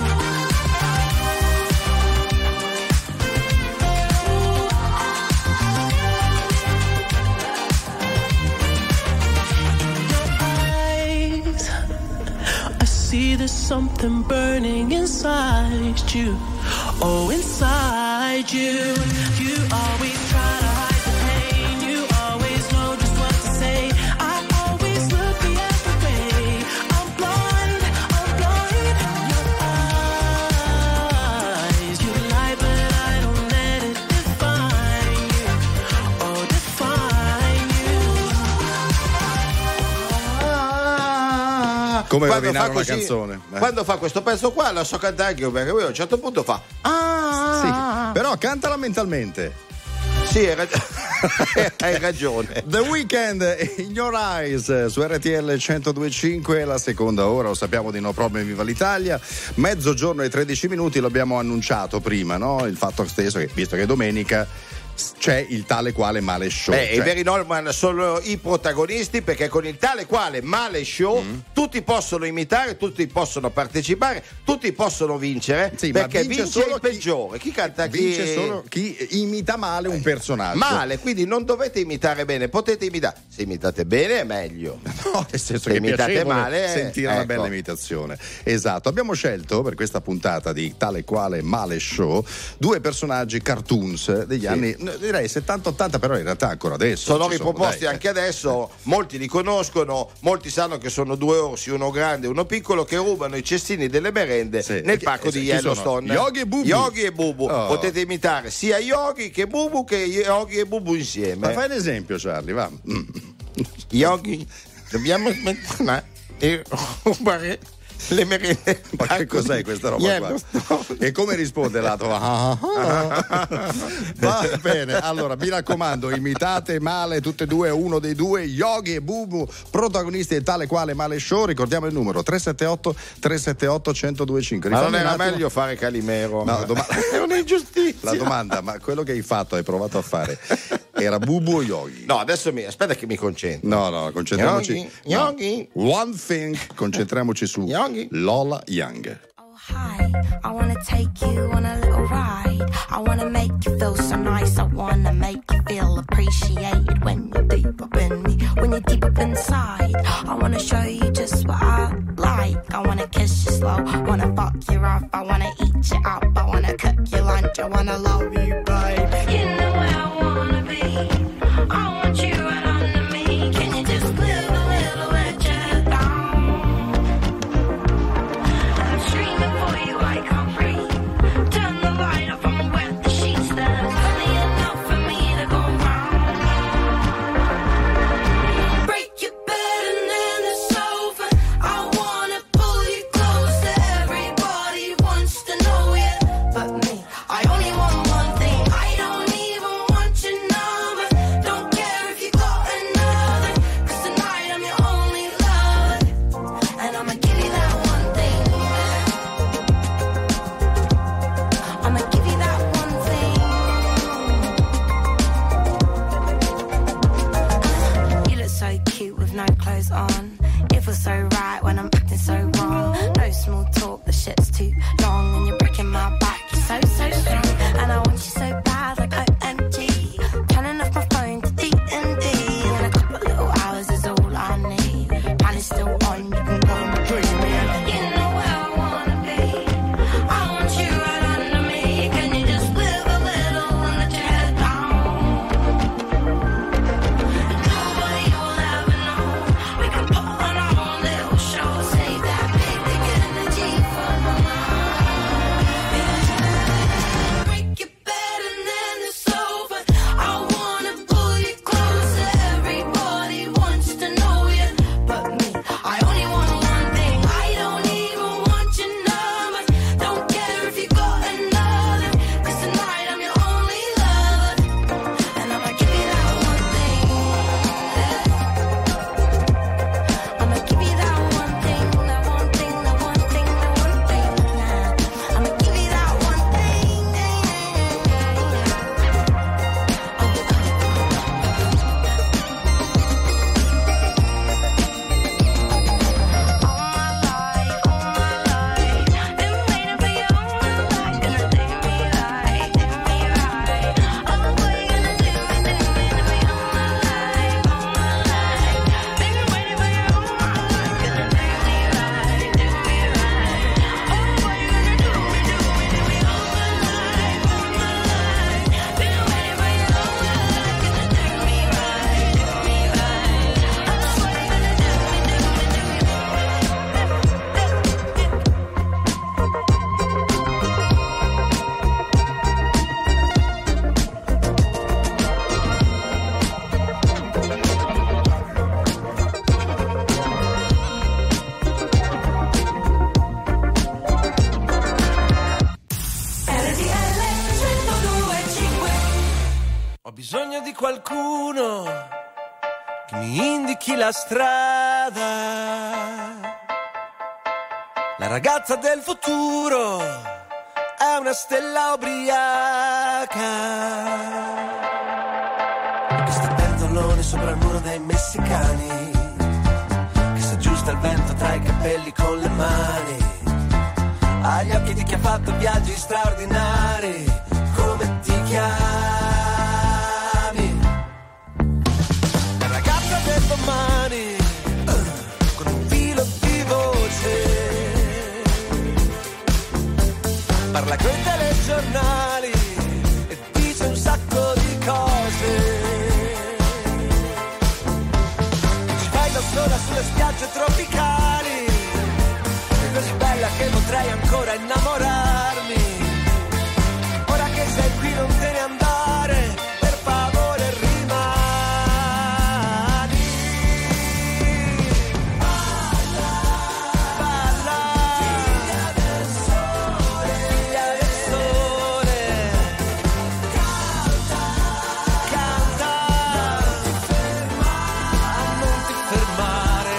Eyes, I see there's something burning inside you. Oh, inside you. You always try to hide the pain. You always know just what to say. I always look the other way. I'm blind, I'm blind in your eyes. You lie, but I don't let it define you. Oh, define you. Come Quando rovinare fa una così- canzone. Eh. Quando fa questo pezzo qua lo so cantare anche io, perché lui a un certo punto fa Sì, però cantala mentalmente. sì, hai rag- hai ragione. The Weeknd, In Your Eyes, su R T L centodue e cinque, la seconda ora, lo sappiamo di No Problem Viva l'Italia, mezzogiorno e tredici minuti, l'abbiamo annunciato prima, no? Il fatto stesso che, visto che è domenica, c'è il tale quale Male Show. Beh, cioè- i veri Norman sono i protagonisti, perché con il tale quale Male Show Mm. tutti possono imitare, tutti possono partecipare, tutti possono vincere, Sì, ma perché vince vince, solo il chi- peggiore. Chi canta chi Vince solo chi imita male un personaggio. male, quindi non dovete imitare bene, potete imitare. Se imitate bene è meglio. No, nel senso Se che è imitate piacevole male, sentire una ecco. bella imitazione. Esatto, abbiamo scelto per questa puntata di Tale Quale Male Show due personaggi cartoons degli anni, no, direi settanta ottanta, però in realtà ancora adesso Sono ci riproposti dai, anche adesso, molti li conoscono, molti sanno che sono due orsi, uno grande e uno piccolo, che rubano i cestini delle merende Sì. nel Chi- pacco di chi sono? Yellowstone. Yogi e Bubu. Yogi e Bubu. Oh. Potete imitare sia Yogi che Bubu, che Yogi e Bubu insieme. Ma fai un esempio, Charlie, va. Yogi, dobbiamo smettere di rubare le merende. Ma che cos'è questa roba qua? E come risponde l'altro? Ah, ah, ah. Va bene, allora mi raccomando, imitate male tutte e due, uno dei due, Yogi e Bubu, protagonisti di Tale Quale Male Show. Ricordiamo il numero tre sette otto tre sette otto uno zero due cinque. Ma non Rifammi era un attimo. meglio fare Calimero? No, doma- è un'ingiustizia. La domanda, ma quello che hai fatto, hai provato a fare, era Bubu o Yogi? No, adesso mi aspetta che mi concentro. No, no, concentriamoci. Yogi, no. Yogi. One thing, concentriamoci su Yogi. Lola Young. Hi, I wanna take you on a little ride. I wanna make you feel so nice. I wanna make you feel appreciated when you're deep up in me, when you're deep up inside. I wanna show you just what I like. I wanna kiss you slow, wanna fuck you rough. I wanna eat you up, I wanna cook you lunch. I wanna love you, babe. You know where I wanna be. I want you right under me. Can you just live a little let you down? I'm streaming for you, I can't breathe. Turn the light off, I'm wet the sheets. There's plenty enough for me to go round. Break your bed and then it's over. I wanna pull you close. Ho bisogno di qualcuno che mi indichi la strada. La ragazza del futuro è una stella ubriaca che sta pentolone sopra il muro dei messicani, che si aggiusta il vento tra i capelli con le mani, ha gli occhi di chi ha fatto viaggi straordinari. Come ti chiami? La ragazza del domani, uh, con un filo di voce, parla coi telegiornali e dice un sacco di cose. Ci vai da sola sulle spiagge tropicali, è così bella che potrei ancora innamorarmi. Ora che sei qui non te ne andare, per favore rimani. Balla, balla, figlia del sole, figlia del sole. Canta, canta, non ti fermare, non ti fermare.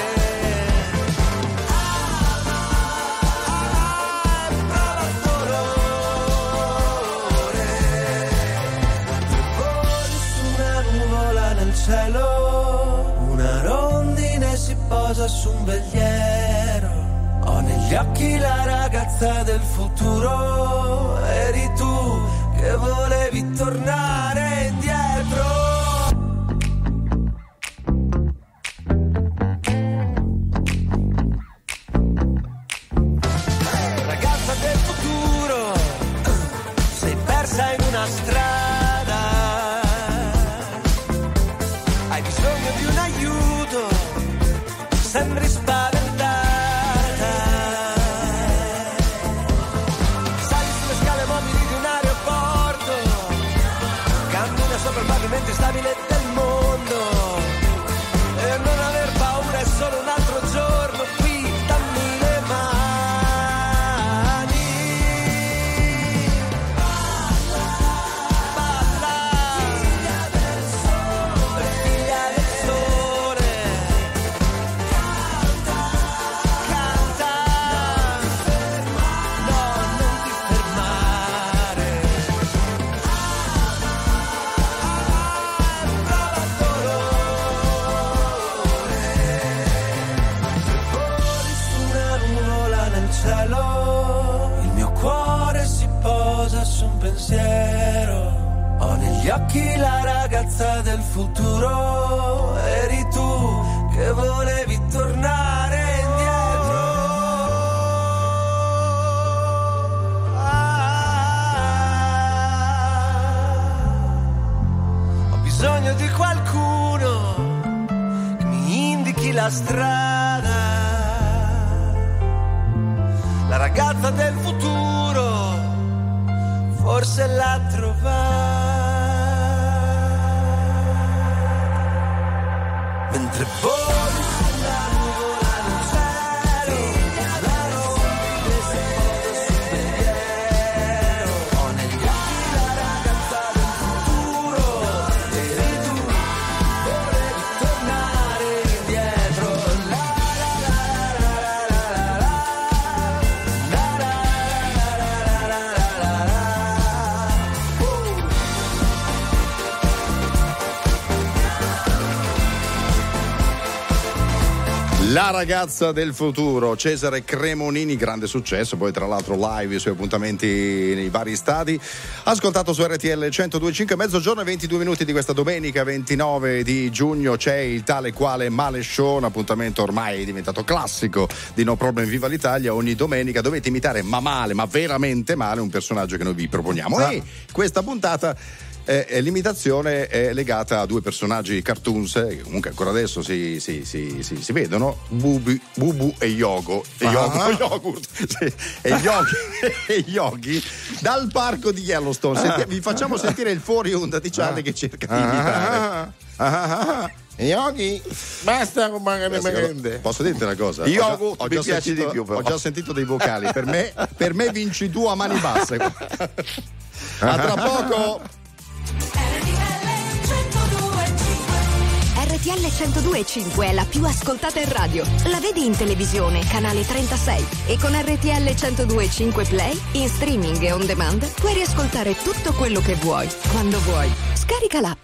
Cielo, una rondine si posa su un vegliero. Ho negli occhi la ragazza del futuro. Eri tu che volevi tornare indietro. Ragazza del futuro, sei persa in una strada. Sembri spaventata. Sali sulle scale mobili di un aeroporto, cammina sopra il pavimento instabile del mondo. E non aver paura è solo un altro giorno qui, dammi le mani. Balla, balla, figlia del sole, figlia del sole. Il mio cuore si posa su un pensiero. Ho negli occhi la ragazza del futuro. Eri tu che volevi tornare indietro. Ah, ho bisogno di qualcuno che mi indichi la strada. La ragazza del futuro forse l'ha trovata. Mentre voli sulla nuvola nel cielo, la rondine si posa su un vegliero. Ho negli occhi la ragazza del futuro. Eri tu, volevi tornare indietro. La la la la la la la. La ragazza del futuro, Cesare Cremonini, grande successo, poi tra l'altro live i suoi appuntamenti nei vari stadi. Ascoltato su R T L centodue e cinque, mezzogiorno e ventidue minuti di questa domenica ventinove di giugno. C'è il tale quale Male Show, un appuntamento ormai diventato classico di No Problem Viva l'Italia. Ogni domenica dovete imitare ma male, ma veramente male, un personaggio che noi vi proponiamo. Ah. E questa puntata Eh, l'imitazione è legata a due personaggi cartoons eh, che comunque ancora adesso si, si, si, si, si vedono, Bubu, Bubu e Yogo e Ah. Yogo, yogurt sì, e Yogi e Yogi dal parco di Yellowstone. Senti- vi facciamo sentire il fuori onda di Charlie che cerca di imitare. Yogi, basta rubare le merende. Posso dirti una cosa? Yogo, Ho già- ho mi già piace sentito- di più, però. Ho già sentito dei vocali. Per me, per me vinci tu a mani basse. A tra poco. R T L R T L centodue e cinque è la più ascoltata in radio. La vedi in televisione, canale trentasei. E con R T L centodue e cinque Play, in streaming e on demand, puoi riascoltare tutto quello che vuoi, quando vuoi. Scarica l'app.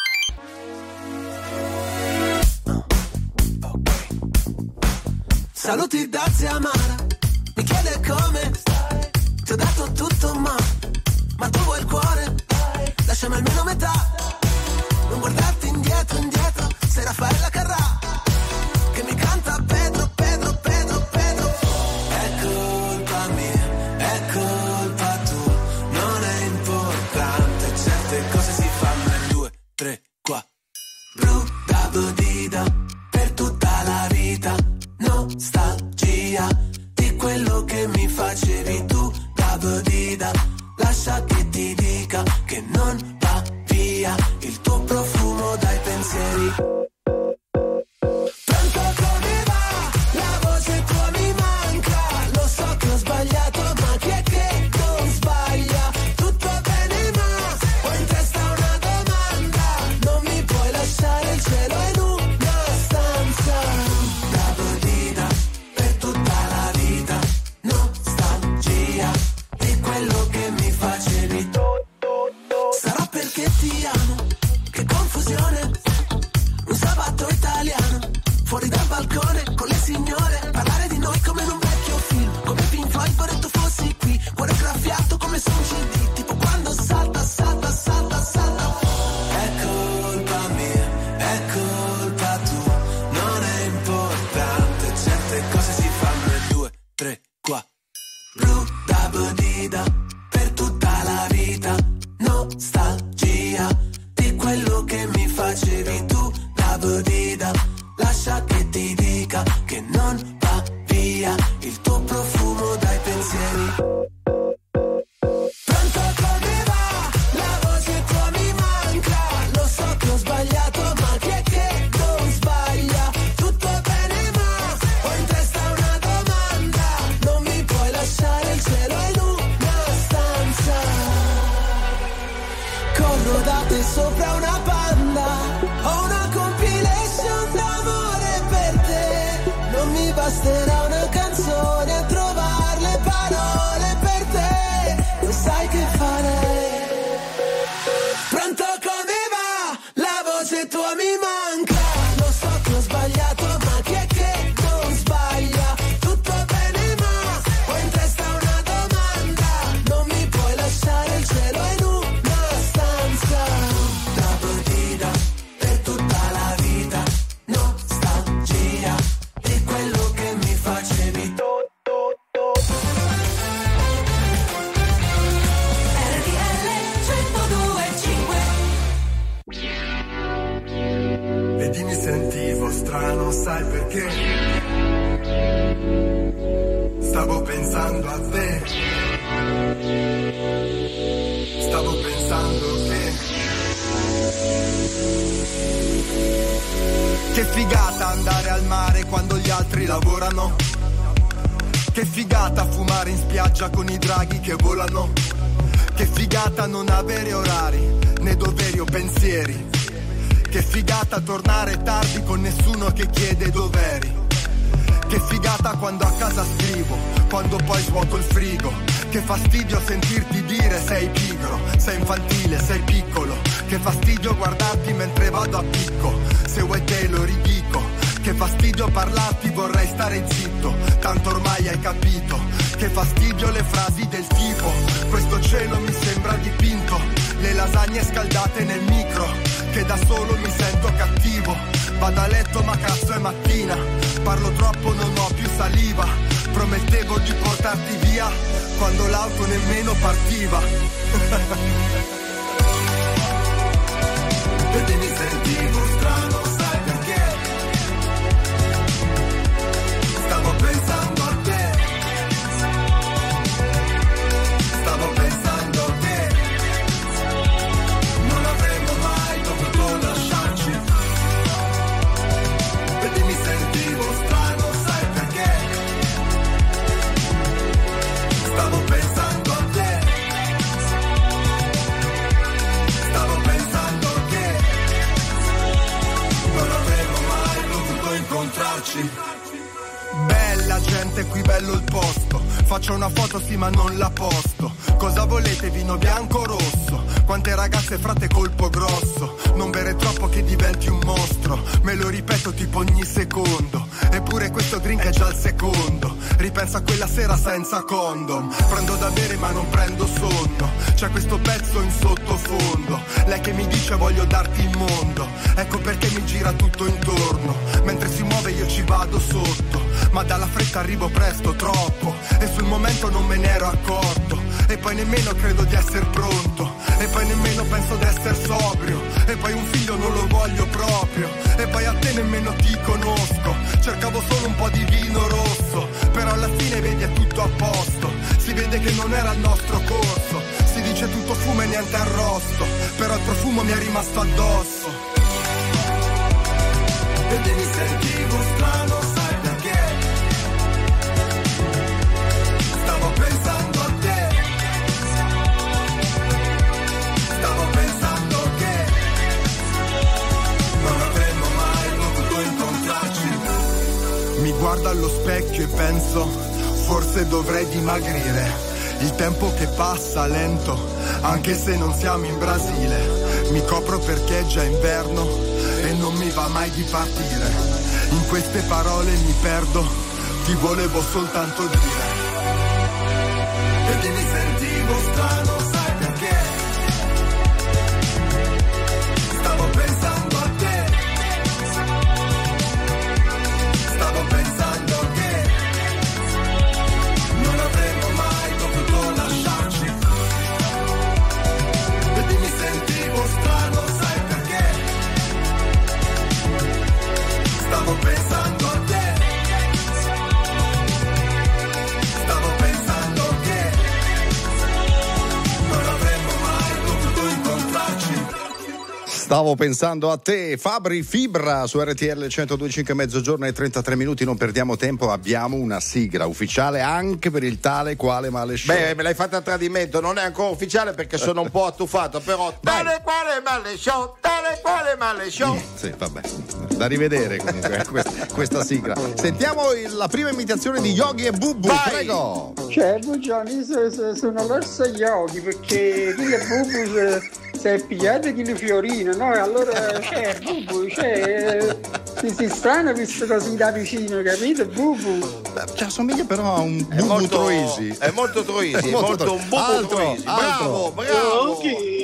Saluti da zia Mara, mi chiede come stai. Ti ho dato tutto ma, ma tu vuoi il cuore? Lasciami almeno metà. Non guardarti indietro, indietro, sei Raffaella Carrà che mi canta Pedro, Pedro, Pedro, Pedro. È colpa mia, è colpa tua, non è importante, certe cose si fanno in due, tre, qua. Brutta bodida, per tutta la vita, nostalgia di quello che mi facevi tu, da bodida. Lascia che ti dica che non va via il tuo profumo dai pensieri. Pronto come va? La voce tua mi manca. Lo so che ho sbagliato, ma chi è che non sbaglia? Tutto bene ma ho in testa una domanda. Non mi puoi lasciare il cielo in una stanza. Da bodida per tutta la vita, nostalgia di quello che mi facevi tu. Sarà perché ti amo, che confusione. Un sabato italiano, fuori dal balcone con le signore, parlare di noi come in un vecchio film, come Pink Floyd vorrei tu fossi qui, cuore graffiato come su un C D, tipo quando salta, salta, salta, salta. È colpa mia, è colpa tua, non è importante, certe cose si fanno in due, tre, qua. Brutta bodida per tutta la vita, nostalgia di quello che mi facevi tu, da bodida. Lascia che ti dica che non va via il tuo profumo dai pensieri. Pronto come va? La voce tua mi manca. Lo so che ho sbagliato, ma chi è che non sbaglia? Tutto bene ma ho in testa una domanda. Non mi puoi lasciare il cielo in una stanza. Corro da te sopra una panda, ho una compilation d'amore per te. Non mi basterà una canzone a trovare le parole per te. Lo sai che farei. Pronto come va? La voce tua mi manca. Lo so che ho sbagliato, ma chi è che non sbaglia? Tutto bene ma ho in testa una domanda. Non mi puoi lasciare il cielo in una stanza. Da bodida per tutta la vita, nostalgia di quello che mi facevi tu. R T L centodue e cinque. Vedi mi sentivo strano, sai perché? Stavo pensando a te. Stavo pensando che Che figata andare al mare quando gli altri lavorano. Che figata fumare in spiaggia con i draghi che volano. Che figata non avere orari, né doveri o pensieri. Che figata tornare tardi con nessuno che chiede dov'eri. Che figata quando a casa scrivo, quando poi svuoto il frigo. Che fastidio sentirti dire sei pigro, sei infantile, sei piccolo. Che fastidio guardarti mentre vado a picco, se vuoi te lo ridico. Che fastidio parlarti, vorrei stare zitto, tanto ormai hai capito. Che fastidio le frasi del tipo, questo cielo mi sembra dipinto. Le lasagne scaldate nel micro, che da solo mi sento cattivo. Vado a letto ma cazzo è mattina, parlo troppo non ho più saliva. Promettevo di portarti via quando l'auto nemmeno partiva. Vedi mi sentivo strano, sai perché? Stavo pensando a te. Stavo pensando che non avremmo mai dovuto lasciarci. Vedi mi sentivo strano, sai perché? Stavo pensando a te. incontrarci. Bella gente, qui bello il posto. Faccio una foto sì ma non la posto. Cosa volete, vino bianco o rosso? Quante ragazze frate colpo grosso. Non bere troppo che diventi un mostro. Me lo ripeto tipo ogni secondo. Eppure questo drink è già il secondo. Ripenso a quella sera senza condom. Prendo da bere ma non prendo sonno. C'è questo pezzo in sottofondo. Lei che mi dice voglio darti il mondo. Ecco perché mi gira tutto intorno. Mentre si muove io ci vado sotto. Ma dalla fretta arrivo presto, troppo. E sul momento non me ne ero accorto. E poi nemmeno credo di essere pronto. E poi nemmeno penso di essere sobrio. E poi un figlio non lo voglio proprio. E poi a te nemmeno ti conosco. Cercavo solo un po' di vino rosso. Però alla fine vedi è tutto a posto. Si vede che non era il nostro corso. Si dice tutto fumo e niente arrosto. Però il profumo mi è rimasto addosso. E mi sentivo strano, sai perché? Stavo pensando a te. Stavo pensando che non avremmo mai potuto incontrarci. Mi guardo allo specchio e penso, forse dovrei dimagrire. Il tempo che passa lento, anche se non siamo in Brasile. Mi copro perché è già inverno e non mi va mai di partire. In queste parole mi perdo, ti volevo soltanto dire. E mi sentivo strano, sai perché? Stavo pensando a te. Stavo pensando che non avremmo mai dovuto lasciarci. E mi sentivo strano, sai perché? Stavo pensando a te. Stavo pensando che non avremmo mai dovuto incontrarci. Stavo pensando a te, Fabri Fibra su R T L centodue e cinque, mezzogiorno e trentatré minuti, non perdiamo tempo, abbiamo una sigla ufficiale anche per il tale quale male show. Beh, me l'hai fatta a tradimento, non è ancora ufficiale perché sono un po' attufato, però tale quale male show, tale quale male show. Sì, vabbè, da rivedere comunque questa, questa sigla. Sentiamo il- la prima imitazione di Yogi e Bubu, Vai. prego. Cioè, Bugiani sono l'orsa Yogi perché chi le Bubu se- si è pigliato chi le fiorine, no? E allora c'è Bubu, c'è si, si strana visto così da vicino, capito? Bubu. Cioè, assomiglia però a un È Bubu molto Troisi. È molto Troisi, è Molto molto Tro- un bubu altro, Troisi. altro. Bravo, bravo.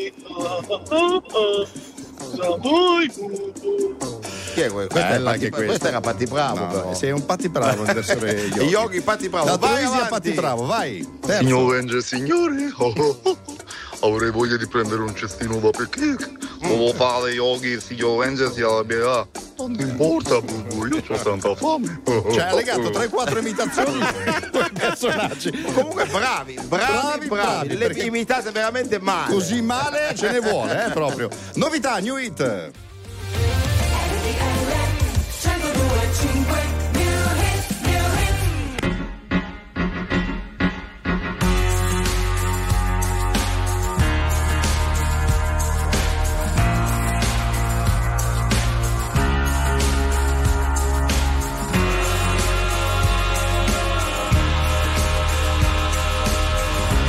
Chi è questo? Questa, è Bella Patti- anche questa. questa era Patti Bravo, No, però. sei un Patti Bravo in versione Yogi. Yogi, Patti Bravo. Da Vai Troisi a avanti. Patti Bravo, vai. Terzo. Signor Angel, signore, oh, oh, oh. Avrei voglia di prendere un cestino da picnic. Devo fare yogi, il signor Angel si arrabbierà. Non importa, Bubu, io ho tanta fame. Cioè, ha legato tre quattro imitazioni con personaggi. Comunque bravi, bravi, Bravi, bravi. bravi, Le perché- imitate veramente male. Così male ce ne vuole, eh, proprio. Novità, new hit.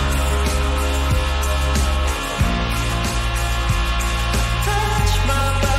Touch my body.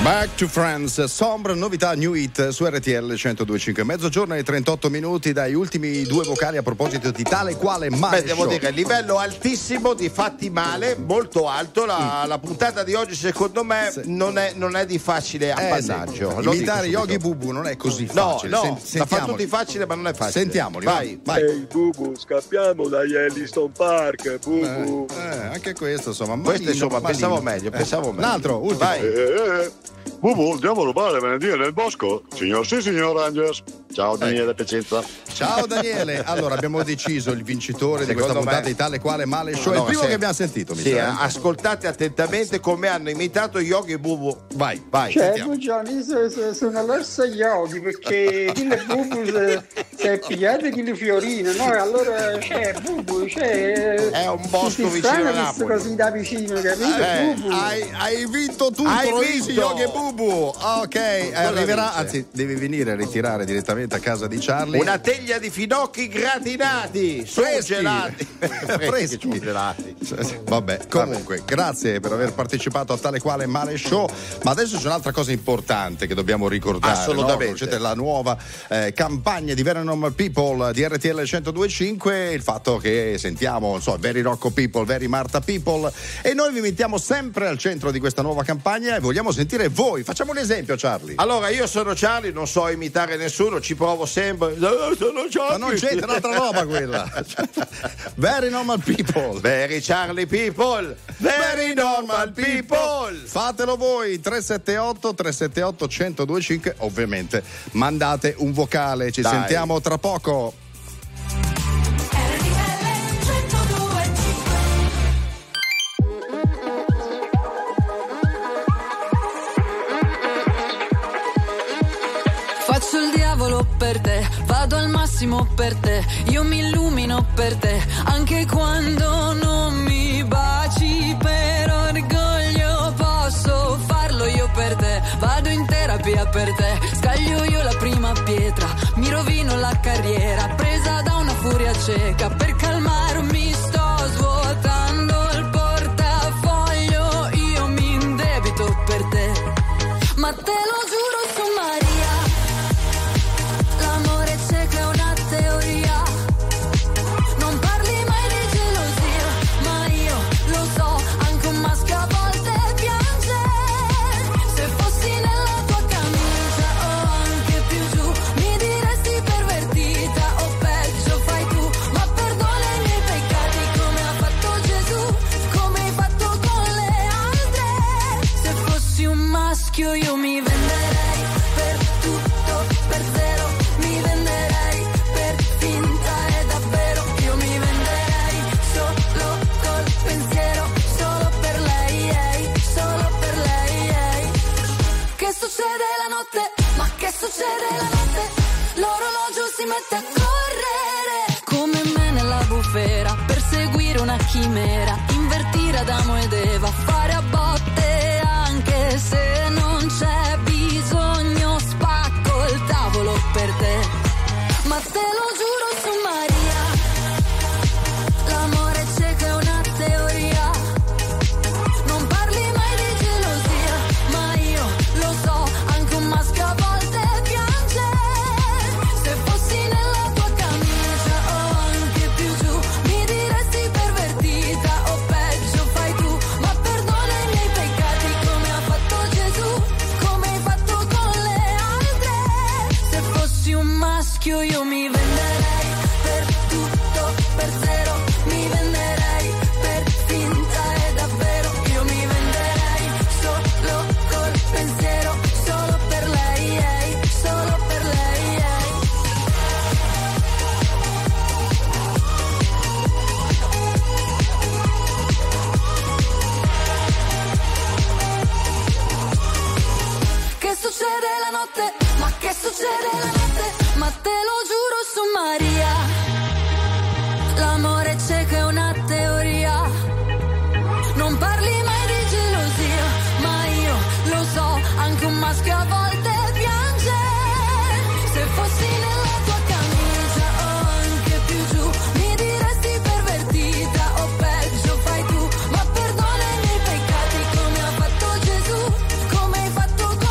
Back to Friends, Sombre, novità New Hit su R T L centodue e cinque. Mezzogiorno e trentotto minuti dai ultimi due vocali a proposito di tale quale male. Beh, devo show. dire, livello altissimo di fatti male, molto alto. La, la puntata di oggi, secondo me, Sì. non, è, non è di facile appannaggio. Eh, sì. Lo Imitare dico Yogi subito. Bubu non è così No, facile. no, Sen- la fa sentiamoli. tutti facile, ma non è facile. Sentiamoli, vai. vai. Ehi Bubu, scappiamo da Yellowstone Park, Bubu. Eh, eh, anche questo, insomma. Questo, malino, insomma, malino. pensavo meglio, pensavo Eh, meglio. Un altro, ultimo. Vai. Eh, eh, eh. Bubu, andiamo a rubare venerdì nel bosco? Signor sì, signor Rangers. Ciao Daniele Piacenza. Ciao Daniele, allora abbiamo deciso il vincitore di Secondo questa puntata me- di tale quale male show. È il Allora, primo se- che abbiamo sentito, mi Sì, sa, eh. ascoltate attentamente come hanno imitato Yogi Bubu. Vai, vai. Cioè, sentiamo. Gianni, se- se- sono l'orsa Yogi perché chi le Bubu se- si è pigliate chi le fiorine, no? E allora c'è Bubu, c'è. È un bosco si vicino strana a visto Napoli. così da vicino, capito? Eh, Bubu. Hai, hai vinto tutto, Hai lo dici, vinto. Yogi Bubu. Ok, arriverà, vince? anzi, devi venire a ritirare direttamente a casa di Charlie. Una teglia di finocchi gratinati, Freschi. surgelati. Freschi. surgelati. Vabbè, comunque, grazie per aver partecipato a tale quale male show. Ma adesso c'è un'altra cosa importante che dobbiamo ricordare. Assolutamente. No? C'è la nuova eh, campagna di Very Normal People di R T L centodue e cinque. Il fatto che sentiamo, non so, Very Rocco People, Very Marta People. E noi vi mettiamo sempre al centro di questa nuova campagna e vogliamo sentire voi. Facciamo un esempio, Charlie. Allora, io sono Charlie, non so imitare nessuno, ci provo sempre. No, sono Charlie. Ma non c'entra un'altra roba quella. Very Normal People. Very Charlie People. Very normal people. Fatelo voi, tre sette otto tre sette otto uno zero due cinque. Ovviamente mandate un vocale. Ci Dai. sentiamo tra poco. Faccio il diavolo per te, vado al massimo per te, io mi illumino per te, anche quando non mi baci, per orgoglio posso farlo io per te, vado in terapia per te, scaglio io la prima pietra, mi rovino la carriera, presa da una furia cieca, per calmarmi sto svuotando il portafoglio, io mi indebito per te, ma te lo giuro su Maria. L'amore cieco è una teoria. Non parli mai di gelosia, ma io lo so, anche un maschio a volte piange. Se fossi nella tua camicia o anche più giù, mi diresti pervertita o peggio fai tu. Ma perdona i miei peccati come ha fatto Gesù, come hai fatto con le altre. Se fossi un maschio io mi venderei per tutto, per zero. Mi venderei per finta e davvero, io mi venderei solo col pensiero, solo per lei, ehi, solo per lei, ehi. Che succede la notte? Ma che succede la notte? L'orologio si mette a correre come me nella bufera, perseguire una chimera, invertire Adamo ed Eva, fare a botte anche se non c'è bisogno, spacco il tavolo per te, ma te lo giuro su Maria, l'amore cieco è una teoria, non parli mai di gelosia, ma io lo so, anche un maschio a volte piange, se fossi nella tua camicia o anche più giù, mi diresti pervertita o peggio fai tu, ma perdona i miei peccati come ha fatto Gesù, come hai fatto con le altre, se fossi un maschio io mi venderei per tutto, per zero, mi venderei per finta e davvero, io mi venderei solo col pensiero, solo per lei, ehi, solo per lei, ehi. Che succede la notte? Ma che succede la notte? Ma te lo giuro su Maria, l'amore cieco è una teoria, non parli mai di gelosia, ma io lo so, anche un maschio a volte piange, se fossi nella tua camicia o anche più giù, mi diresti pervertita o peggio fai tu, ma perdona i miei peccati come ha fatto Gesù, come hai fatto con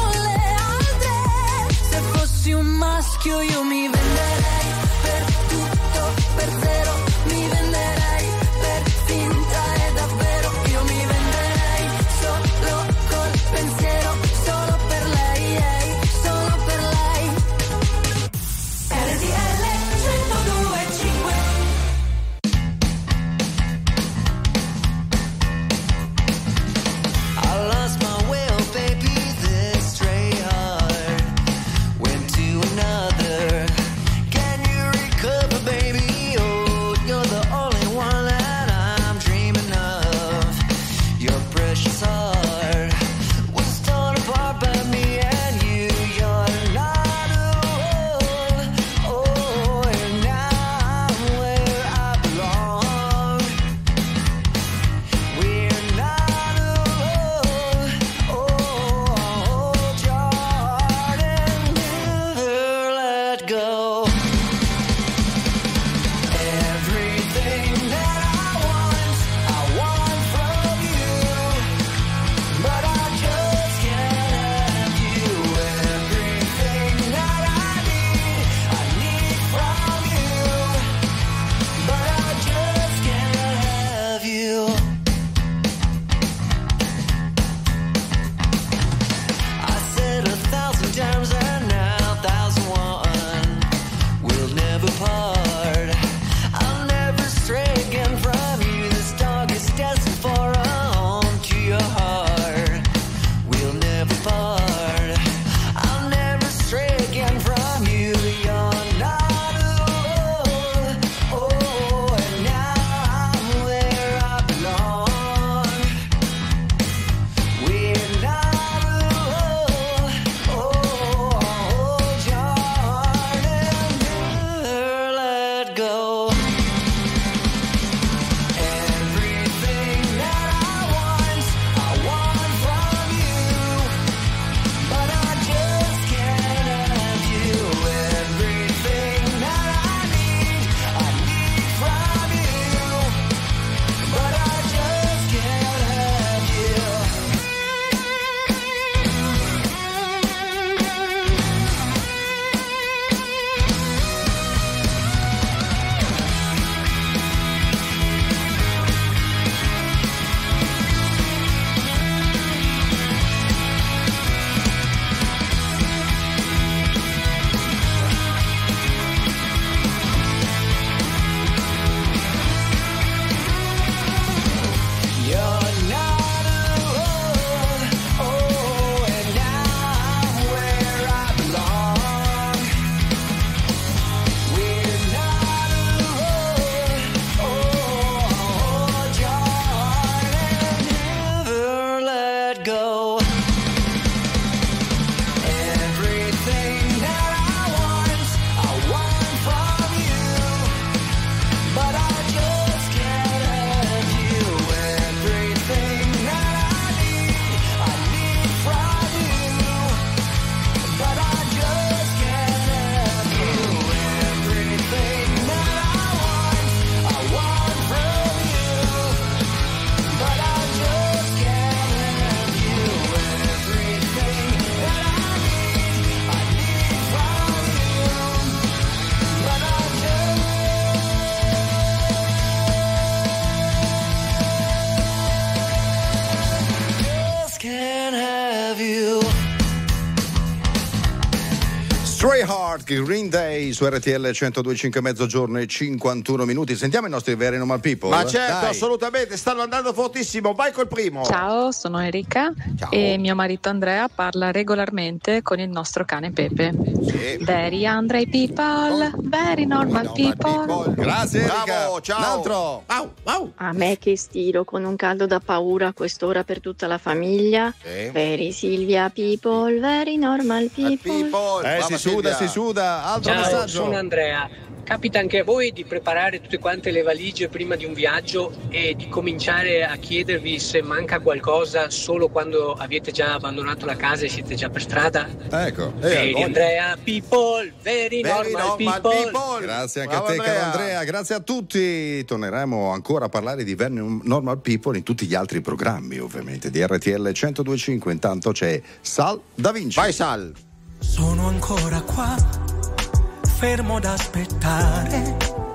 Green Day su R T L centodue e cinque, mezzogiorno e cinquantuno minuti. Sentiamo i nostri veri normal people. Ma certo, Dai. assolutamente, stanno andando fortissimo. Vai col primo. Ciao, sono Erika. Ciao. E mio marito Andrea parla regolarmente con il nostro cane Pepe. Sì. Very Andre people, very normal people. people. Grazie Erika. Bravo, ciao. Un altro. Au, au. A me che stiro con un caldo da paura a quest'ora per tutta la famiglia. Sì. Very Silvia people, very normal people. People. Eh, Brava si suda, Silvia. si suda. Altro Ciao, messaggio. sono Andrea. Capita anche a voi di preparare tutte quante le valigie prima di un viaggio e di cominciare a chiedervi se manca qualcosa solo quando avete già abbandonato la casa e siete già per strada? Ecco. Vedi Andrea, people, very, Very normal, normal people. people. Grazie anche Bravo a te, caro Andrea. Andrea. Grazie a tutti. Torneremo ancora a parlare di Very Normal People in tutti gli altri programmi, ovviamente, di R T L centodue e cinque. Intanto c'è Sal Da Vinci. Vai Sal. Sono ancora qua, fermo ad aspettare.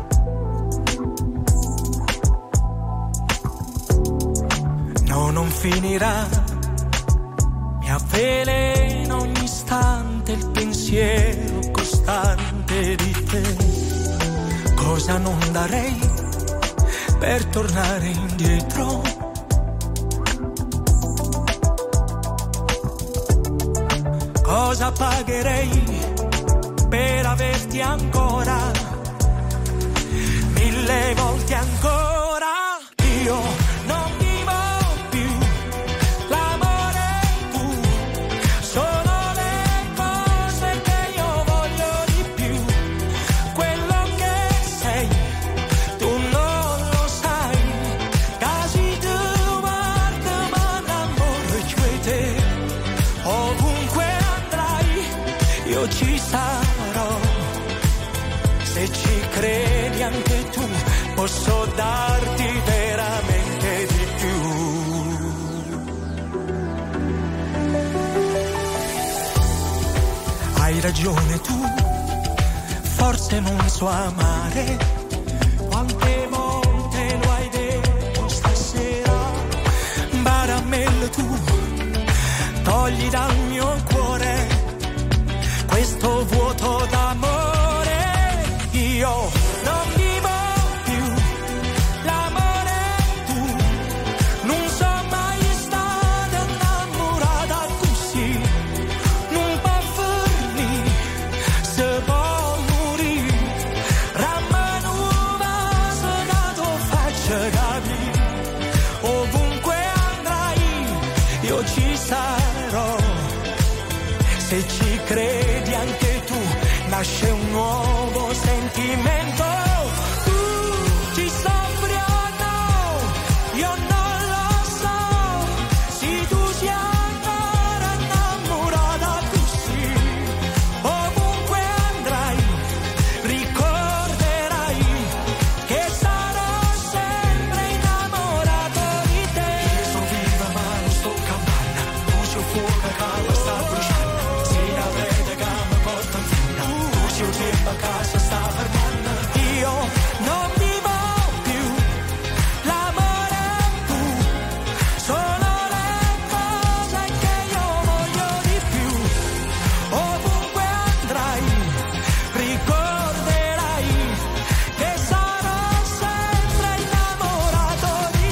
No, non finirà. Mi avvelena ogni istante il pensiero costante di te. Cosa non darei per tornare indietro? Cosa pagherei per averti ancora, mille volte ancora? Io non vivo più l'amore tu, sono le cose che io voglio di più, quello che sei tu non lo sai, casi tu guarda ma l'amore c'è te, ovunque andrai io ci sarò, se ci credi anche tu posso darti veramente di più. Hai ragione tu, forse non so amare, quante volte lo hai detto stasera, Baramello tu, togli dal mio cuore questo vuoto d'amore, io non vivo più l'amore tu, non so mai stata innamorata così, non può finire, se può morire, rammanuva se dato faccia capire, ovunque andrai io ci sarò, se ci credi anche tu nasce un nuovo sentimento. Tu ci soffri o no? Io non lo so. Se tu sei ancora innamorata così, ovunque andrai, ricorderai che sarò sempre innamorato di te. Io sono viva ma non sto campana, luce fuoco calma sta bruciando, se la vede che mi porta in fila, luce il tempo a casa sta fermando, io non vivo più l'amore tu, sono le cose che io voglio di più, ovunque andrai, ricorderai che sarò sempre innamorato di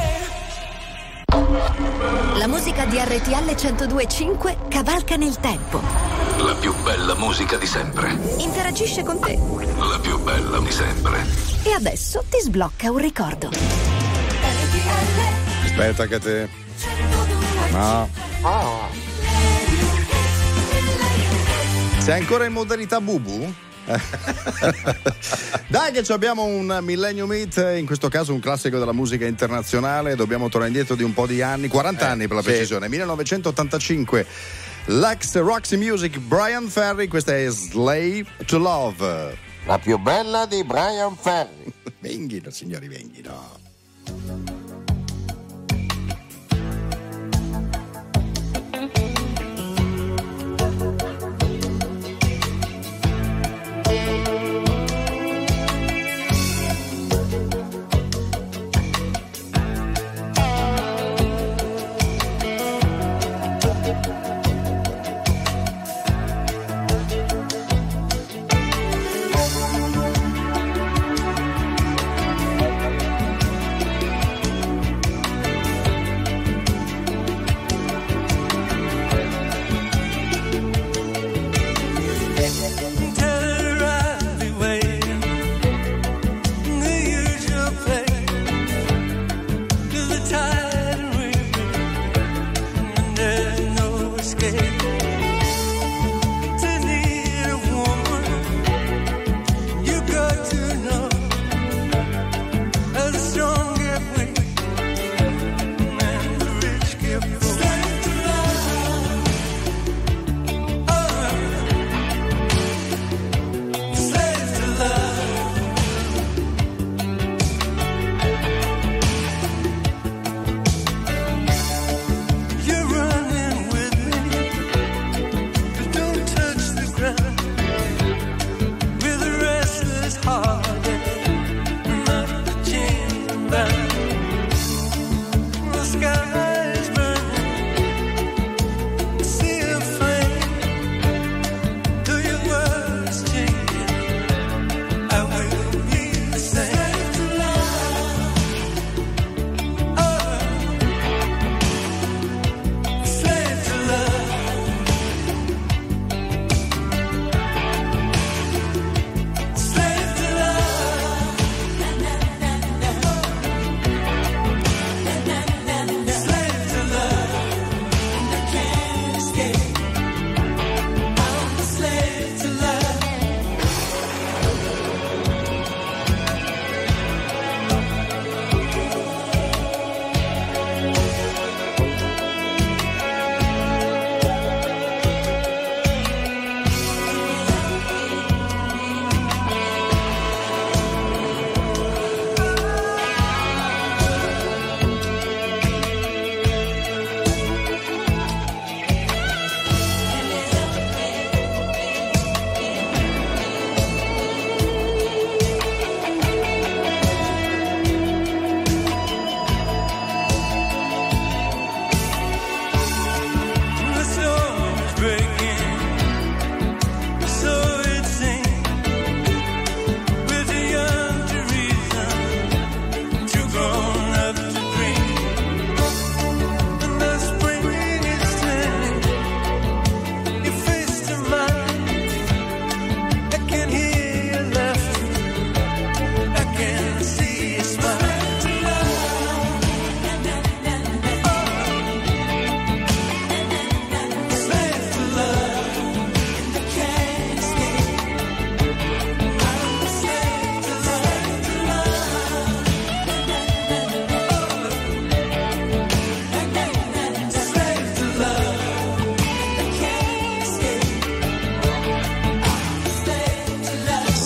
te. La musica di R T L centodue e cinque cavalca nel tempo. La più bella musica di sempre. Interagisce con te. La più bella di sempre. E adesso ti sblocca un ricordo. Aspetta che te. No. Sei ancora in modalità bubu? Dai che ci abbiamo un Millennium Hit, in questo caso un classico della musica internazionale, dobbiamo tornare indietro di un po' di anni, quaranta Eh, anni per la sì. precisione, millenovecentoottantacinque, l'ex Roxy Music, Brian Ferry, questa è Slave to Love. La più bella di Brian Ferry. Venghino signori, venghino.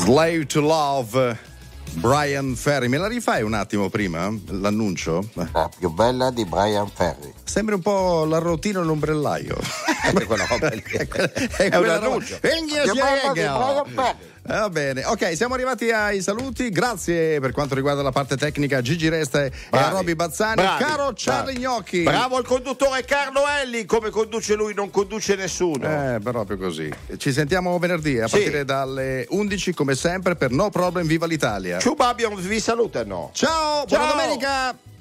Slave to Love, Brian Ferry. Me la rifai un attimo prima? L'annuncio? La più bella di Brian Ferry. Sembra un po' l'arrotino e l'ombrellaio. È quella roba lì. È, quella, è, È un quella annuncio. roba. La più bella di Brian Ferry. Va bene, ok, siamo arrivati ai saluti. Grazie per quanto riguarda la parte tecnica Gigi Resta e a Roby Bazzani. Bravi, Caro Charlie bravi. Gnocchi. Bravo il conduttore Carlo Elli, come conduce lui non conduce nessuno. Eh, proprio così. Ci sentiamo venerdì a Sì. partire dalle undici come sempre per No Problem Viva l'Italia. Ciao Babion, vi salutano. Ciao, buona domenica.